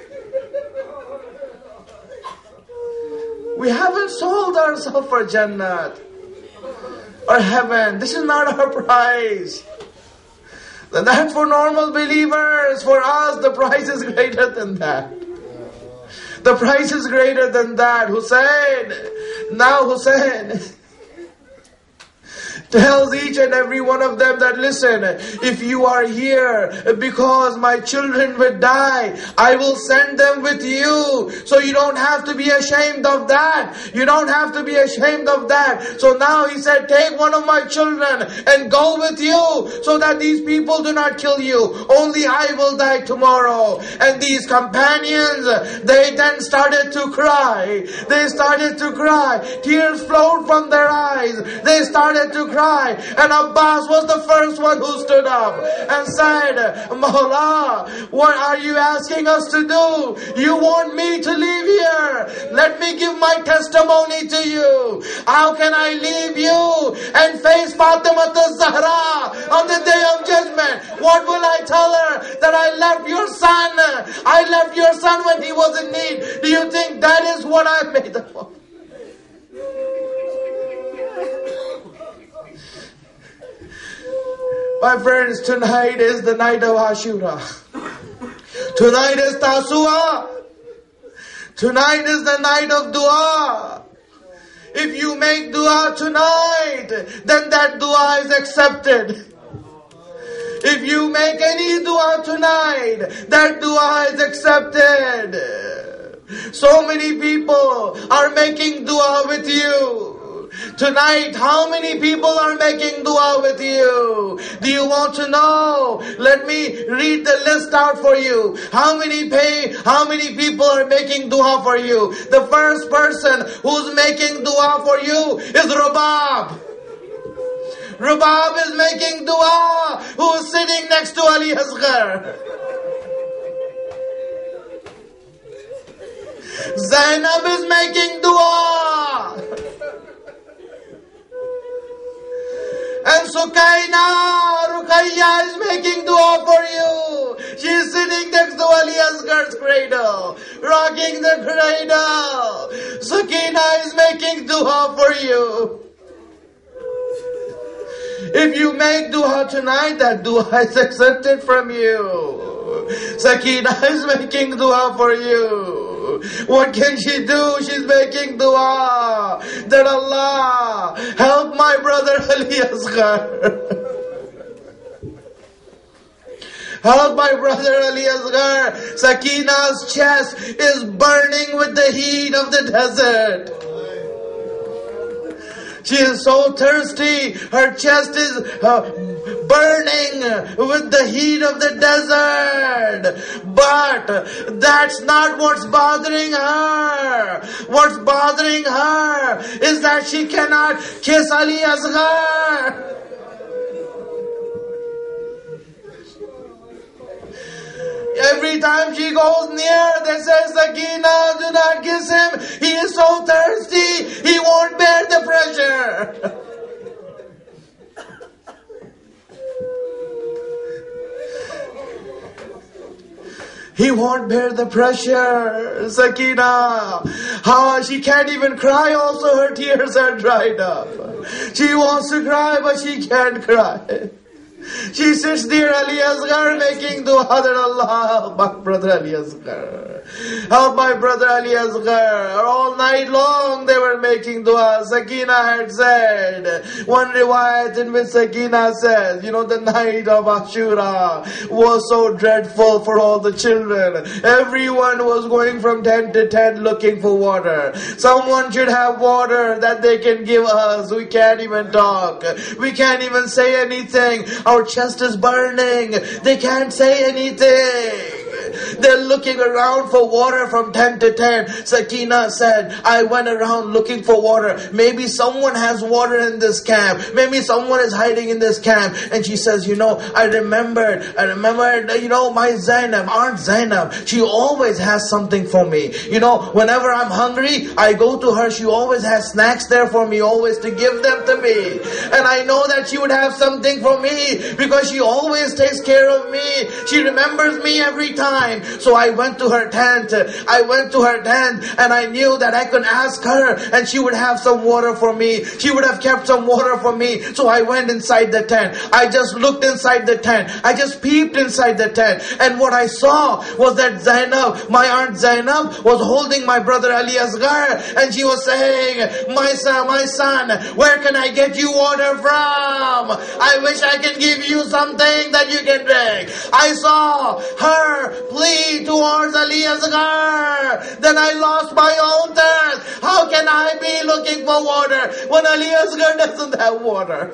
Speaker 1: We haven't sold ourselves for Jannat or heaven. This is not our price. That's for normal believers. For us, the price is greater than that. The price is greater than that. Hussein. Now Hussein tells each and every one of them that, listen, if you are here because my children will die, I will send them with you. So you don't have to be ashamed of that. You don't have to be ashamed of that. So now he said, take one of my children and go with you so that these people do not kill you. Only I will die tomorrow. And these companions, they then started to cry. They started to cry. Tears flowed from their eyes. They started to cry. cry. And Abbas was the first one who stood up and said, Mawla, what are you asking us to do? You want me to leave here? Let me give my testimony to you. How can I leave you and face Fatima Zahra on the day of judgment? What will I tell her? That I left your son. I left your son when he was in need. Do you think that is what I made the for? My friends, tonight is the night of Ashura. Tonight is Tasua. Tonight is the night of dua. If you make dua tonight, then that dua is accepted. If you make any dua tonight, that dua is accepted. So many people are making dua with you. Tonight, how many people are making dua with you? Do you want to know? Let me read the list out for you. How many people are making dua for you? The first person who's making dua for you is Rubab. Rubab is making dua, who is sitting next to Ali Asghar. Zainab is making dua. And Ruqayya is making dua for you. She is sitting next to Ali Asghar's cradle, rocking the cradle. Sakina is making dua for you. If you make dua tonight, that dua is accepted from you. Sakina is making dua for you. What can she do? She's making dua that Allah help my brother Ali Asghar. Help my brother Ali Asghar. Sakina's chest is burning with the heat of the desert. She is so thirsty. Her chest is burning with the heat of the desert. But that's not what's bothering her. What's bothering her is that she cannot kiss Ali Asghar. Every time she goes near, they say, Sakina, do not kiss him. He is so thirsty. He won't bear the pressure. He won't bear the pressure. Sakina, she can't even cry also. Her tears are dried up. She wants to cry, but she can't cry. She sits near Ali Asghar making dua that Allah help my brother Ali Asghar. Help my brother Ali Asghar. All night long they were making dua. Sakina had said, one riwayat in which Sakina says, the night of Ashura was so dreadful for all the children. Everyone was going from tent to tent looking for water. Someone should have water that they can give us. We can't even talk. We can't even say anything. Our chest is burning. They can't say anything. They're looking around for water from tent to tent. Sakina said, I went around looking for water. Maybe someone has water in this camp. Maybe someone is hiding in this camp. And she says, I remembered, my Zainab, Aunt Zainab, she always has something for me. Whenever I'm hungry, I go to her. She always has snacks there for me, always to give them to me. And I know that she would have something for me because she always takes care of me. She remembers me every time. So I went to her tent. And I knew that I could ask her and she would have some water for me. She would have kept some water for me. So I went inside the tent. I just looked inside the tent. I just peeped inside the tent. And what I saw was that Zainab, my Aunt Zainab, was holding my brother Ali Asghar. And she was saying, my son, where can I get you water from? I wish I can give you something that you can drink. I saw her plead towards Ali Asghar. Then I lost my own thirst. How can I be looking for water when Ali Asghar doesn't have water?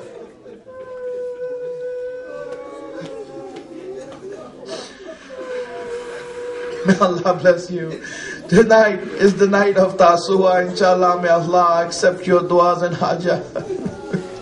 Speaker 1: May Allah bless you. Tonight is the night of Tasua. Inshallah, may Allah accept your du'as and hajah.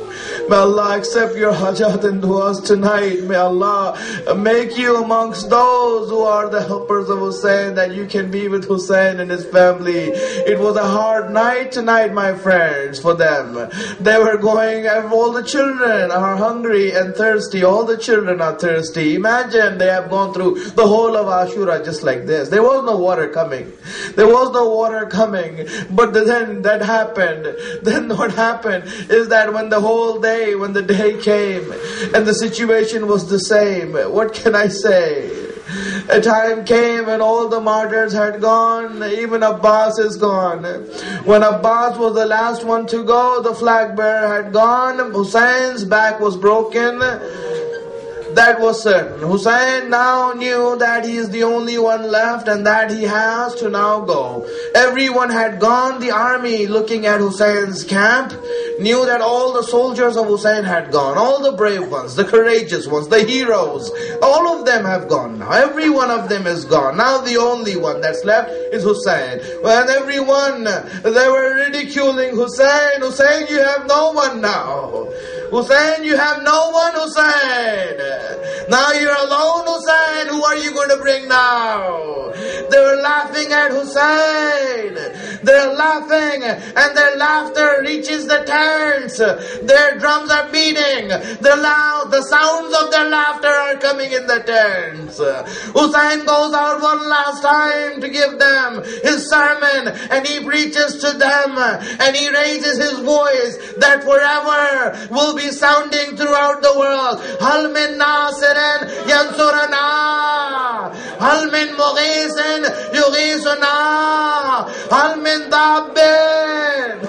Speaker 1: May Allah accept your hajat and du'as tonight. May Allah make you amongst those who are the helpers of Hussein, that you can be with Hussein and his family. It was a hard night tonight, my friends, for them. They were going, all the children are hungry and thirsty. All the children are thirsty. Imagine they have gone through the whole of Ashura just like this. There was no water coming. There was no water coming. But then that happened. Then what happened is that when the day came and the situation was the same, what can I say? A time came when all the martyrs had gone. Even Abbas is gone. When Abbas was the last one to go, the flag bearer had gone. Hussein's back was broken. That was certain. Hussein now knew that he is the only one left and that he has to now go. Everyone had gone. The army, looking at Hussein's camp, knew that all the soldiers of Hussein had gone. All the brave ones, the courageous ones, the heroes, all of them have gone now. Every one of them is gone. Now the only one that's left is Hussein. When everyone, they were ridiculing Hussein. Hussein, you have no one now. Hussein, you have no one, Hussein. Now you're alone, Hussein. Who are you going to bring now? They were laughing at Hussein. They're laughing and their laughter reaches the tents. Their drums are beating. The sounds of their laughter are coming in the tents. Hussein goes out one last time to give them his sermon, and he preaches to them and he raises his voice that forever will be sounding throughout the world. Hal min nasirin yansurana, hal min mughisin yughisuna, hal min dabbin.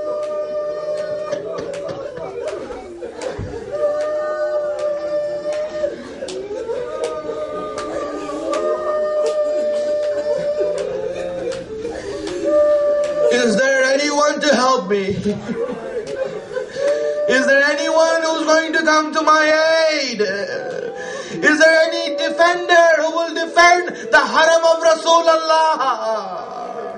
Speaker 1: Is there anyone to help me? Is there anyone who's going to come to my aid? Is there any defender who will defend the haram of Rasulullah?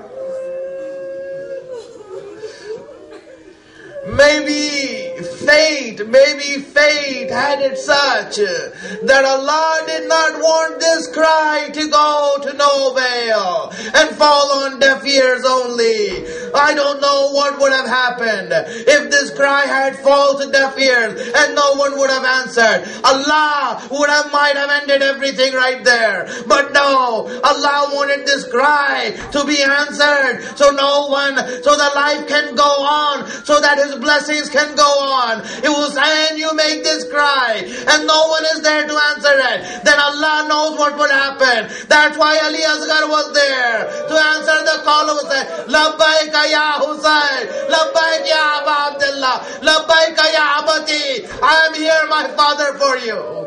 Speaker 1: Maybe fate had it such that Allah did not want this cry to go to no avail and fall on deaf ears only. I don't know what would have happened if this cry had fallen to deaf ears and no one would have answered. Allah might have ended everything right there. But no, Allah wanted this cry to be answered so the life can go on, so that His blessings can go on. If Hussein, you make this cry and no one is there to answer it, then Allah knows what would happen. That's why Ali Asghar was there to answer the call of Hussein. Labbaika ya Hussein, Labbaika ya Aba Abdullah, Labbaika ya Abati. I am here, my father, for you.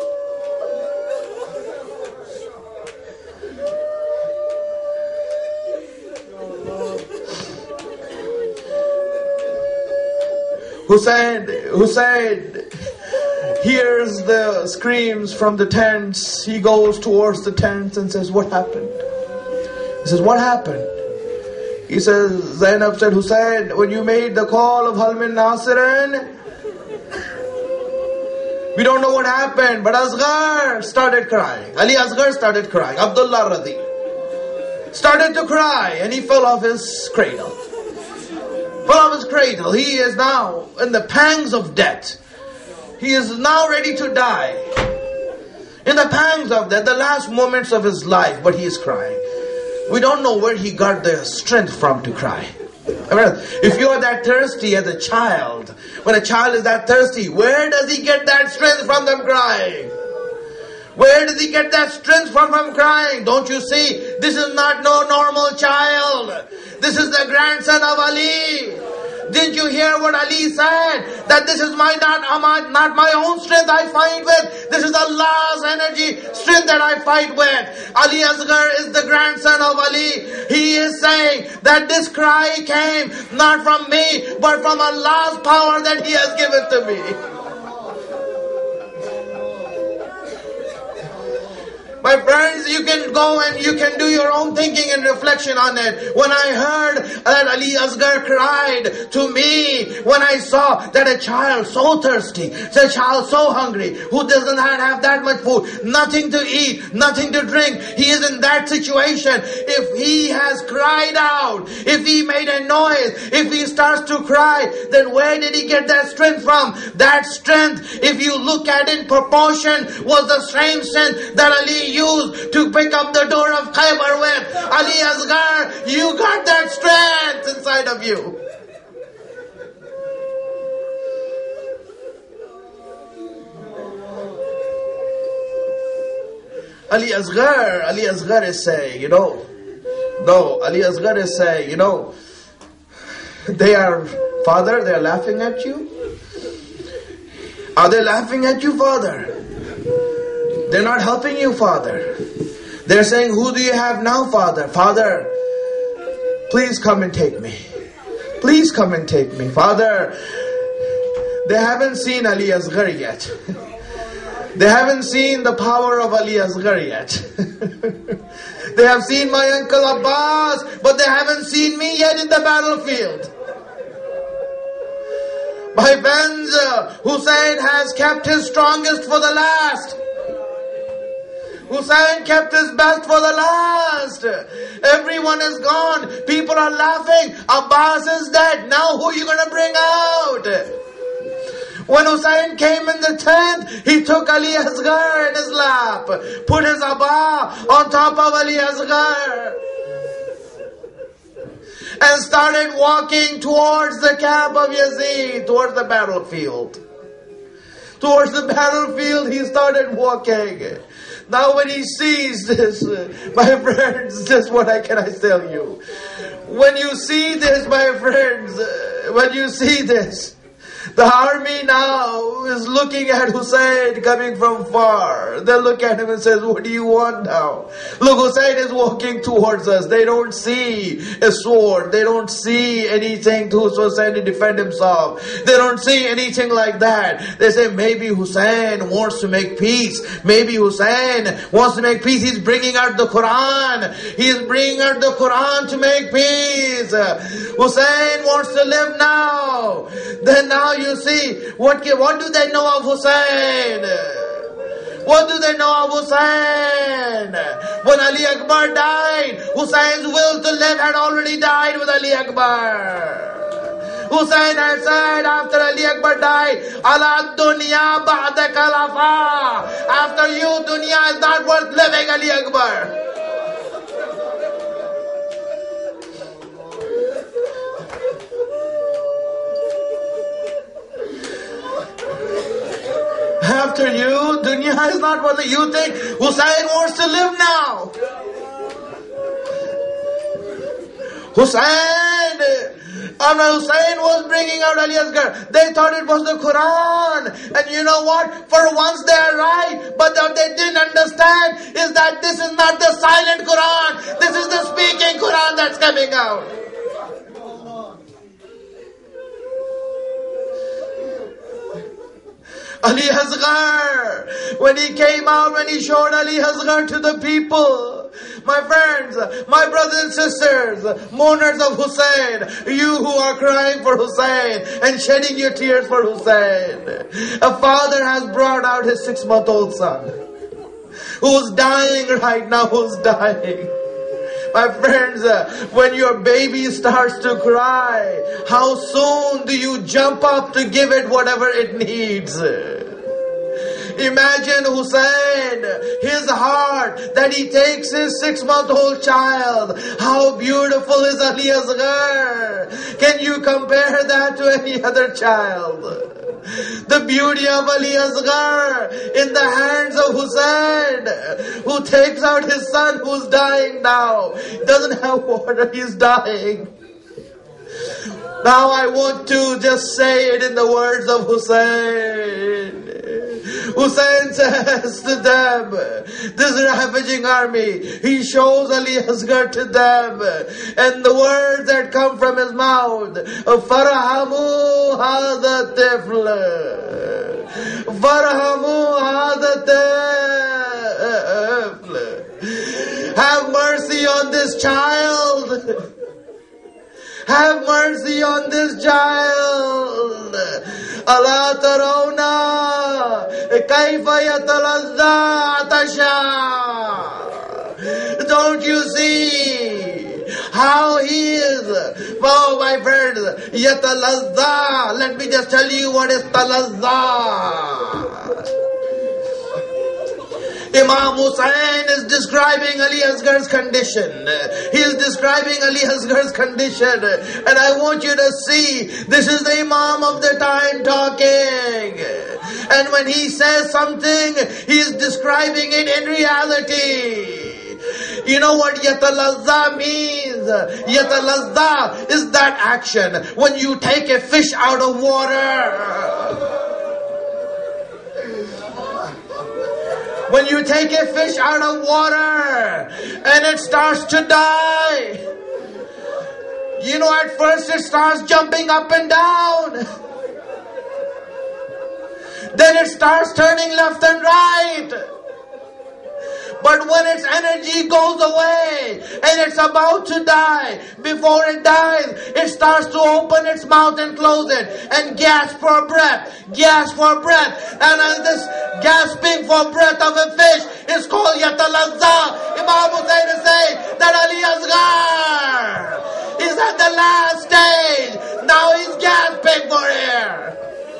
Speaker 1: Hussein hears the screams from the tents. He goes towards the tents and says, what happened? He says, what happened? He says, Zainab said, Hussein, when you made the call of Hal min Nasirin, we don't know what happened, but Asghar started crying. Ali Asghar started crying. Abdullah Radhi started to cry and he fell off his cradle. He is now in the pangs of death. He is now ready to die. In the pangs of death, the last moments of his life, but he is crying. We don't know where he got the strength from to cry. If you are that thirsty as a child, when a child is that thirsty, where does he get that strength from them crying? Where does he get that strength from crying? Don't you see? This is not no normal child. This is the grandson of Ali. Didn't you hear what Ali said? That this is not my own strength I fight with. This is Allah's energy, strength that I fight with. Ali Asghar is the grandson of Ali. He is saying that this cry came not from me, but from Allah's power that He has given to me. My friends, you can go and you can do your own thinking and reflection on it. When I heard that Ali Asghar cried to me, when I saw that a child so thirsty, a child so hungry, who doesn't have that much food, nothing to eat, nothing to drink, he is in that situation. If he has cried out, if he made a noise, if he starts to cry, then where did he get that strength from? That strength, if you look at it in proportion, was the same strength that Ali used to pick up the door of Khaybar with. Ali Asghar, you got that strength inside of you. Ali Asghar is saying, Ali Asghar is saying, they are, Father, they are laughing at you. Are they laughing at you, Father? They're not helping you, Father. They're saying, who do you have now, Father? Father, please come and take me. Please come and take me. Father, they haven't seen Ali Asghar yet. They haven't seen the power of Ali Asghar yet. They have seen my uncle Abbas, but they haven't seen me yet in the battlefield. My friends, Hussein has kept his strongest for the last. Hussein kept his best for the last. Everyone is gone. People are laughing. Abbas is dead. Now who are you going to bring out? When Hussein came in the tent, he took Ali Asghar in his lap, put his Abba on top of Ali Asghar, and started walking towards the camp of Yazid, towards the battlefield. Towards the battlefield, he started walking. Now when he sees this, my friends, just what can I tell you? When you see this, my friends, when you see this, the army now is looking at Hussein coming from far. They look at him and says, what do you want now? Look, Hussein is walking towards us. They don't see a sword. They don't see anything to Hussein to defend himself. They don't see anything like that. They say, maybe Hussein wants to make peace. Maybe Hussein wants to make peace. He's bringing out the Quran. He's bringing out the Quran to make peace. Hussein wants to live now. Then now you see, what do they know of Hussein? What do they know of Hussein? When Ali Akbar died, Hussein's will to live had already died with Ali Akbar. Hussein had said after Ali Akbar died, Ala dunya ba'da kalafa. After you, dunya is not worth living, Ali Akbar. After you, dunya is not what you think. Hussein wants to live now. After Hussein was bringing out Ali Asghar, they thought it was the Quran. And you know what? For once they are right, but what they didn't understand is that this is not the silent Quran. This is the speaking Quran that's coming out. Ali Asghar, when he came out, when he showed Ali Asghar to the people, my friends, my brothers and sisters, mourners of Hussein, you who are crying for Hussein and shedding your tears for Hussein, a father has brought out his 6-month-old son, who's dying right now, who's dying. My friends, when your baby starts to cry, how soon do you jump up to give it whatever it needs? Imagine Hussein, his heart, that he takes his 6-month-old child. How beautiful is Ali Asghar? Can you compare that to any other child? The beauty of Ali Asghar in the hands of Hussein, who takes out his son who's dying now. Doesn't have water, he's dying. Now I want to just say it in the words of Hussein. Hussein says to them, this ravaging army, he shows Ali Asghar to them, and the words that come from his mouth, Farhamu hadha tifl, Farhamu hadha tifl. Have mercy on this child. Have mercy on this child. Ala tarawna kayfa yatalazza atasha. Don't you see how he is? Oh, my friends, yatalazza. Let me just tell you what is talazza. Imam Hussain is describing Ali Asghar's condition. He is describing Ali Asghar's condition. And I want you to see, this is the Imam of the time talking. And when he says something, he is describing it in reality. You know what yatalazza means? Yatalazza is that action when you take a fish out of water. When you take a fish out of water and it starts to die, you know, at first it starts jumping up and down. Then it starts turning left and right. But when its energy goes away and it's about to die, before it dies, it starts to open its mouth and close it and gasp for breath, gasp for breath. And this gasping for breath of a fish is called yatalazza. Imam Hussain is saying that Ali Asghar is at the last stage. Now he's gasping for air.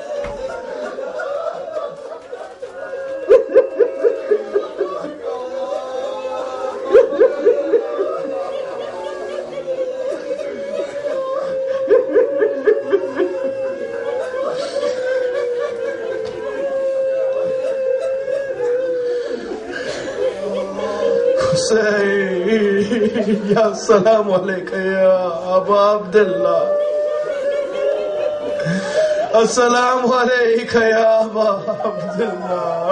Speaker 1: Ya salam alayka ya Aba Abdullah. Assalamu alayka ya Aba Abdullah.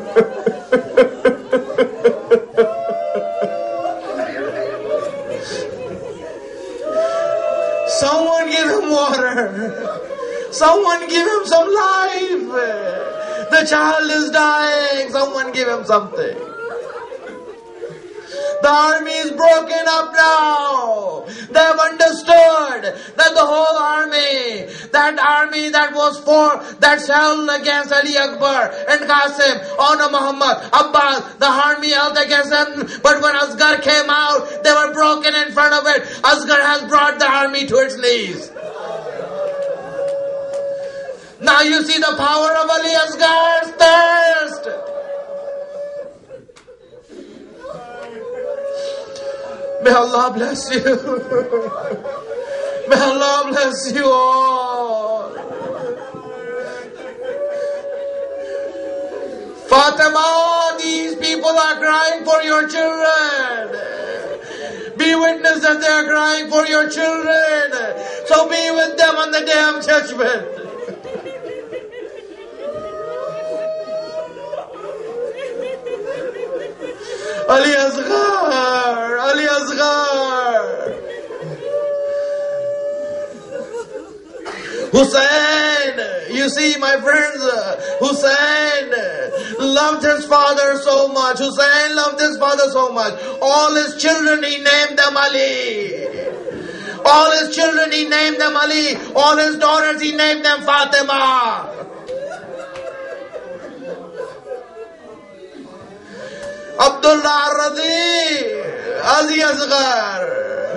Speaker 1: Someone give him water. Someone give him some life. The child is dying. Someone give him something. The army is broken up now. They have understood that the whole army, that army that was that held against Ali Akbar and Qasim, honor Muhammad, Abbas, the army held against them. But when Asghar came out, they were broken in front of it. Asghar has brought the army to its knees. Now you see the power of Ali Asghar's thirst. May Allah bless you. May Allah bless you all. Fatima, these people are crying for your children. Be witness that they are crying for your children. So be with them on the day of judgment. Ali Asghar, Ali Asghar. Hussain, you see my friends, Hussain loved his father so much. Hussain loved his father so much. All his children he named them Ali. All his children he named them Ali. All his daughters he named them Fatima. Abdullah Radhi, Ali Asghar.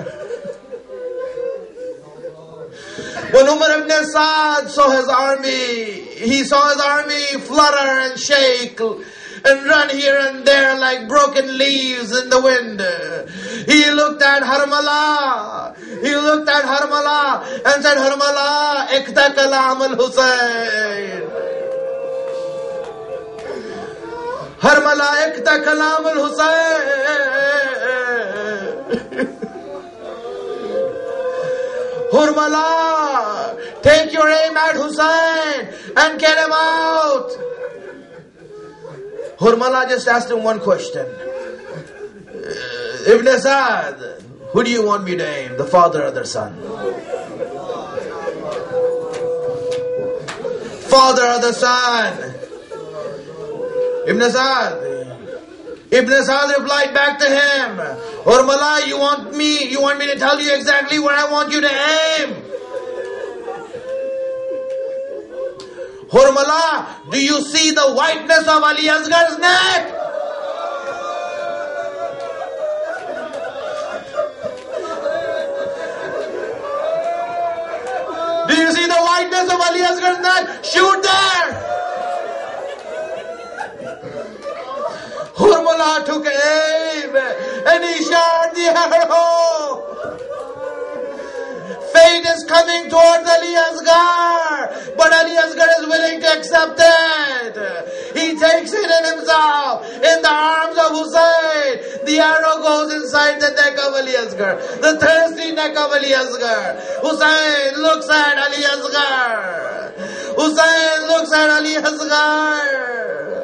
Speaker 1: When Umar ibn Saad saw his army, he saw his army flutter and shake and run here and there like broken leaves in the wind. He looked at Harmala. He looked at Harmala and said, Harmala, ikta kalam al-Husayn. Harmala, ikta kalam al-Husayn. Harmala, take your aim at Hussain and get him out. Harmala just asked him one question. Ibn Saad, who do you want me to aim, the father or the son? Father or the son? Ibn Saad, Ibn Sa'd replied back to him, Hurmala, you want me to tell you exactly where I want you to aim? Hurmala, do you see the whiteness of Ali Asghar's neck? Do you see the whiteness of Ali Asghar's neck? Shoot there! Hurmala took aim and he shot the arrow. Fate is coming towards Ali Asghar, but Ali Asghar is willing to accept it. He takes it in himself, in the arms of Hussein. The arrow goes inside the neck of Ali Asghar, the thirsty neck of Ali Asghar. Hussein looks at Ali Asghar. Hussein looks at Ali Asghar.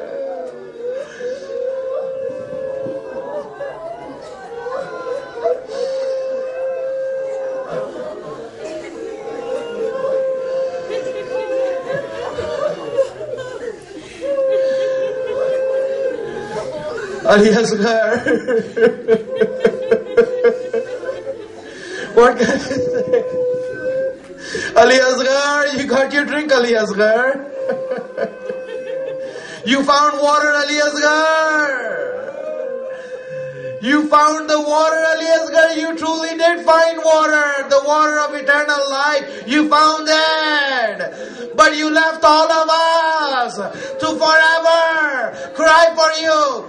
Speaker 1: Ali Asghar. What can I say? Ali Asghar, you got your drink, Ali Asghar. You found water, Ali Asghar. You found the water, Ali Asghar. You truly did find water, the water of eternal life. You found it. But you left all of us to forever cry for you.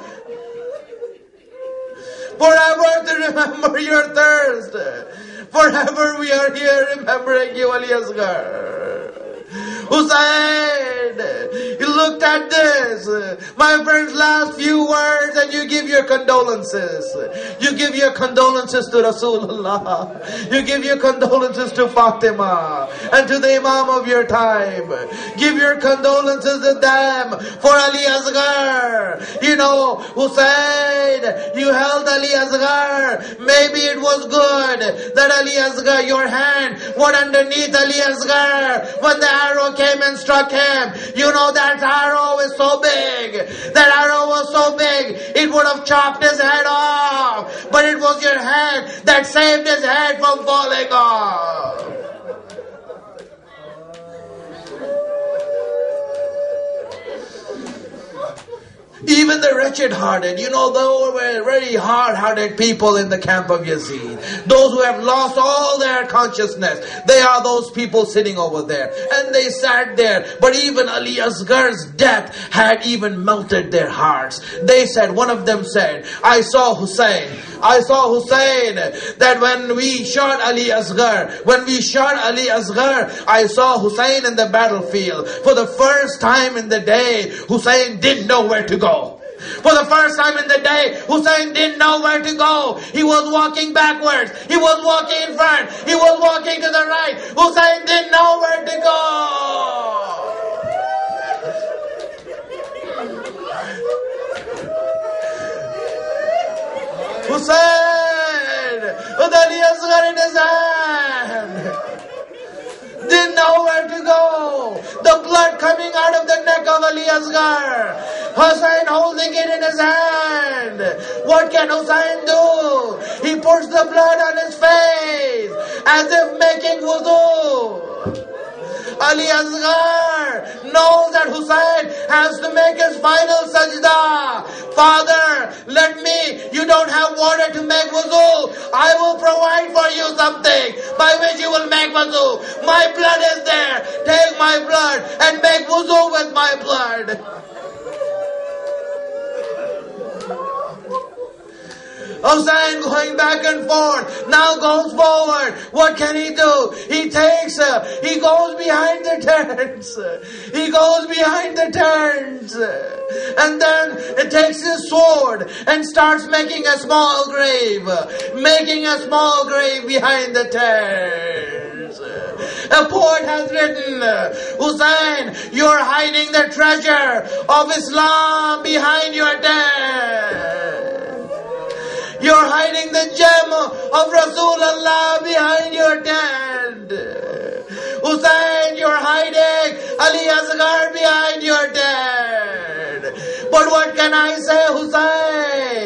Speaker 1: Forever to remember your thirst. Forever we are here remembering you, Ali Asghar. Hussein, you looked at this, my friend's last few words, and you give your condolences. You give your condolences to Rasulullah. You give your condolences to Fatima and to the Imam of your time. Give your condolences to them for Ali Asghar. You know, Hussein, you held Ali Asghar. Maybe it was good that Ali Asghar, your hand went underneath Ali Asghar when the arrow came and struck him. You know that arrow is so big. That arrow was so big, it would have chopped his head off. But it was your hand that saved his head from falling off. Even the wretched-hearted, you know, those were very hard-hearted people in the camp of Yazid. Those who have lost all their consciousness, they are those people sitting over there. And they sat there. But even Ali Asghar's death had even melted their hearts. They said, one of them said, I saw Hussein that when we shot Ali Asghar, I saw Hussein in the battlefield. For the first time in the day, Hussein didn't know where to go. For the first time in the day, Hussein didn't know where to go. He was walking backwards. He was walking in front. He was walking to the right. Hussein didn't know where to go. Hussein, with Ali Asghar in his hand, didn't know where to go. The blood coming out of the neck of Ali Asghar. Hussein holding it in his hand. What can Hussein do? He puts the blood on his face as if making wudu. Ali Asghar knows that Hussein has to make his final sajda. Father, you don't have water to make wudu. I will provide for you something by which you will make wudu. My blood is there. Take my blood and make wudu with my blood. Hussein going back and forth, now goes forward. What can he do? He goes behind the tents. He goes behind the tents. And then he takes his sword and starts making a small grave. Making a small grave behind the tents. A poet has written, Hussein, you're hiding the treasure of Islam behind your tent. You're hiding the gem of Rasulullah behind your tent. Hussein, you're hiding Ali Asghar behind your tent. But what can I say, Hussein?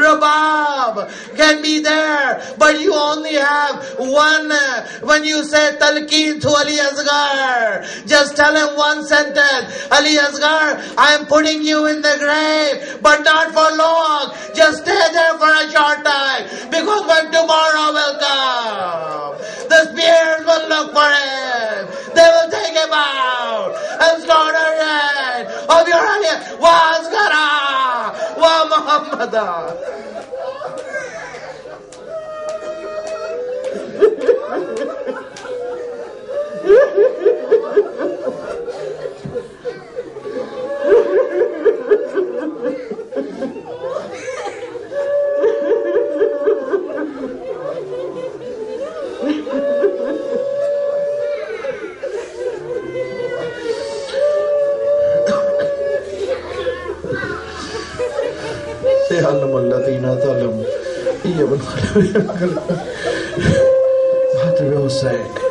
Speaker 1: rubab can be there, but you only have one. When you say talqeen to Ali Asghar, just tell him one sentence. Ali Asghar, I am putting you in the grave, but not for long. Just stay there for a short time, because when tomorrow will come, the spears will look for him. They will take him out and slaughter it of your Ali. Wa Asghara, wa Muhammada. تعلم الذين ظلموا يا ابن خالد.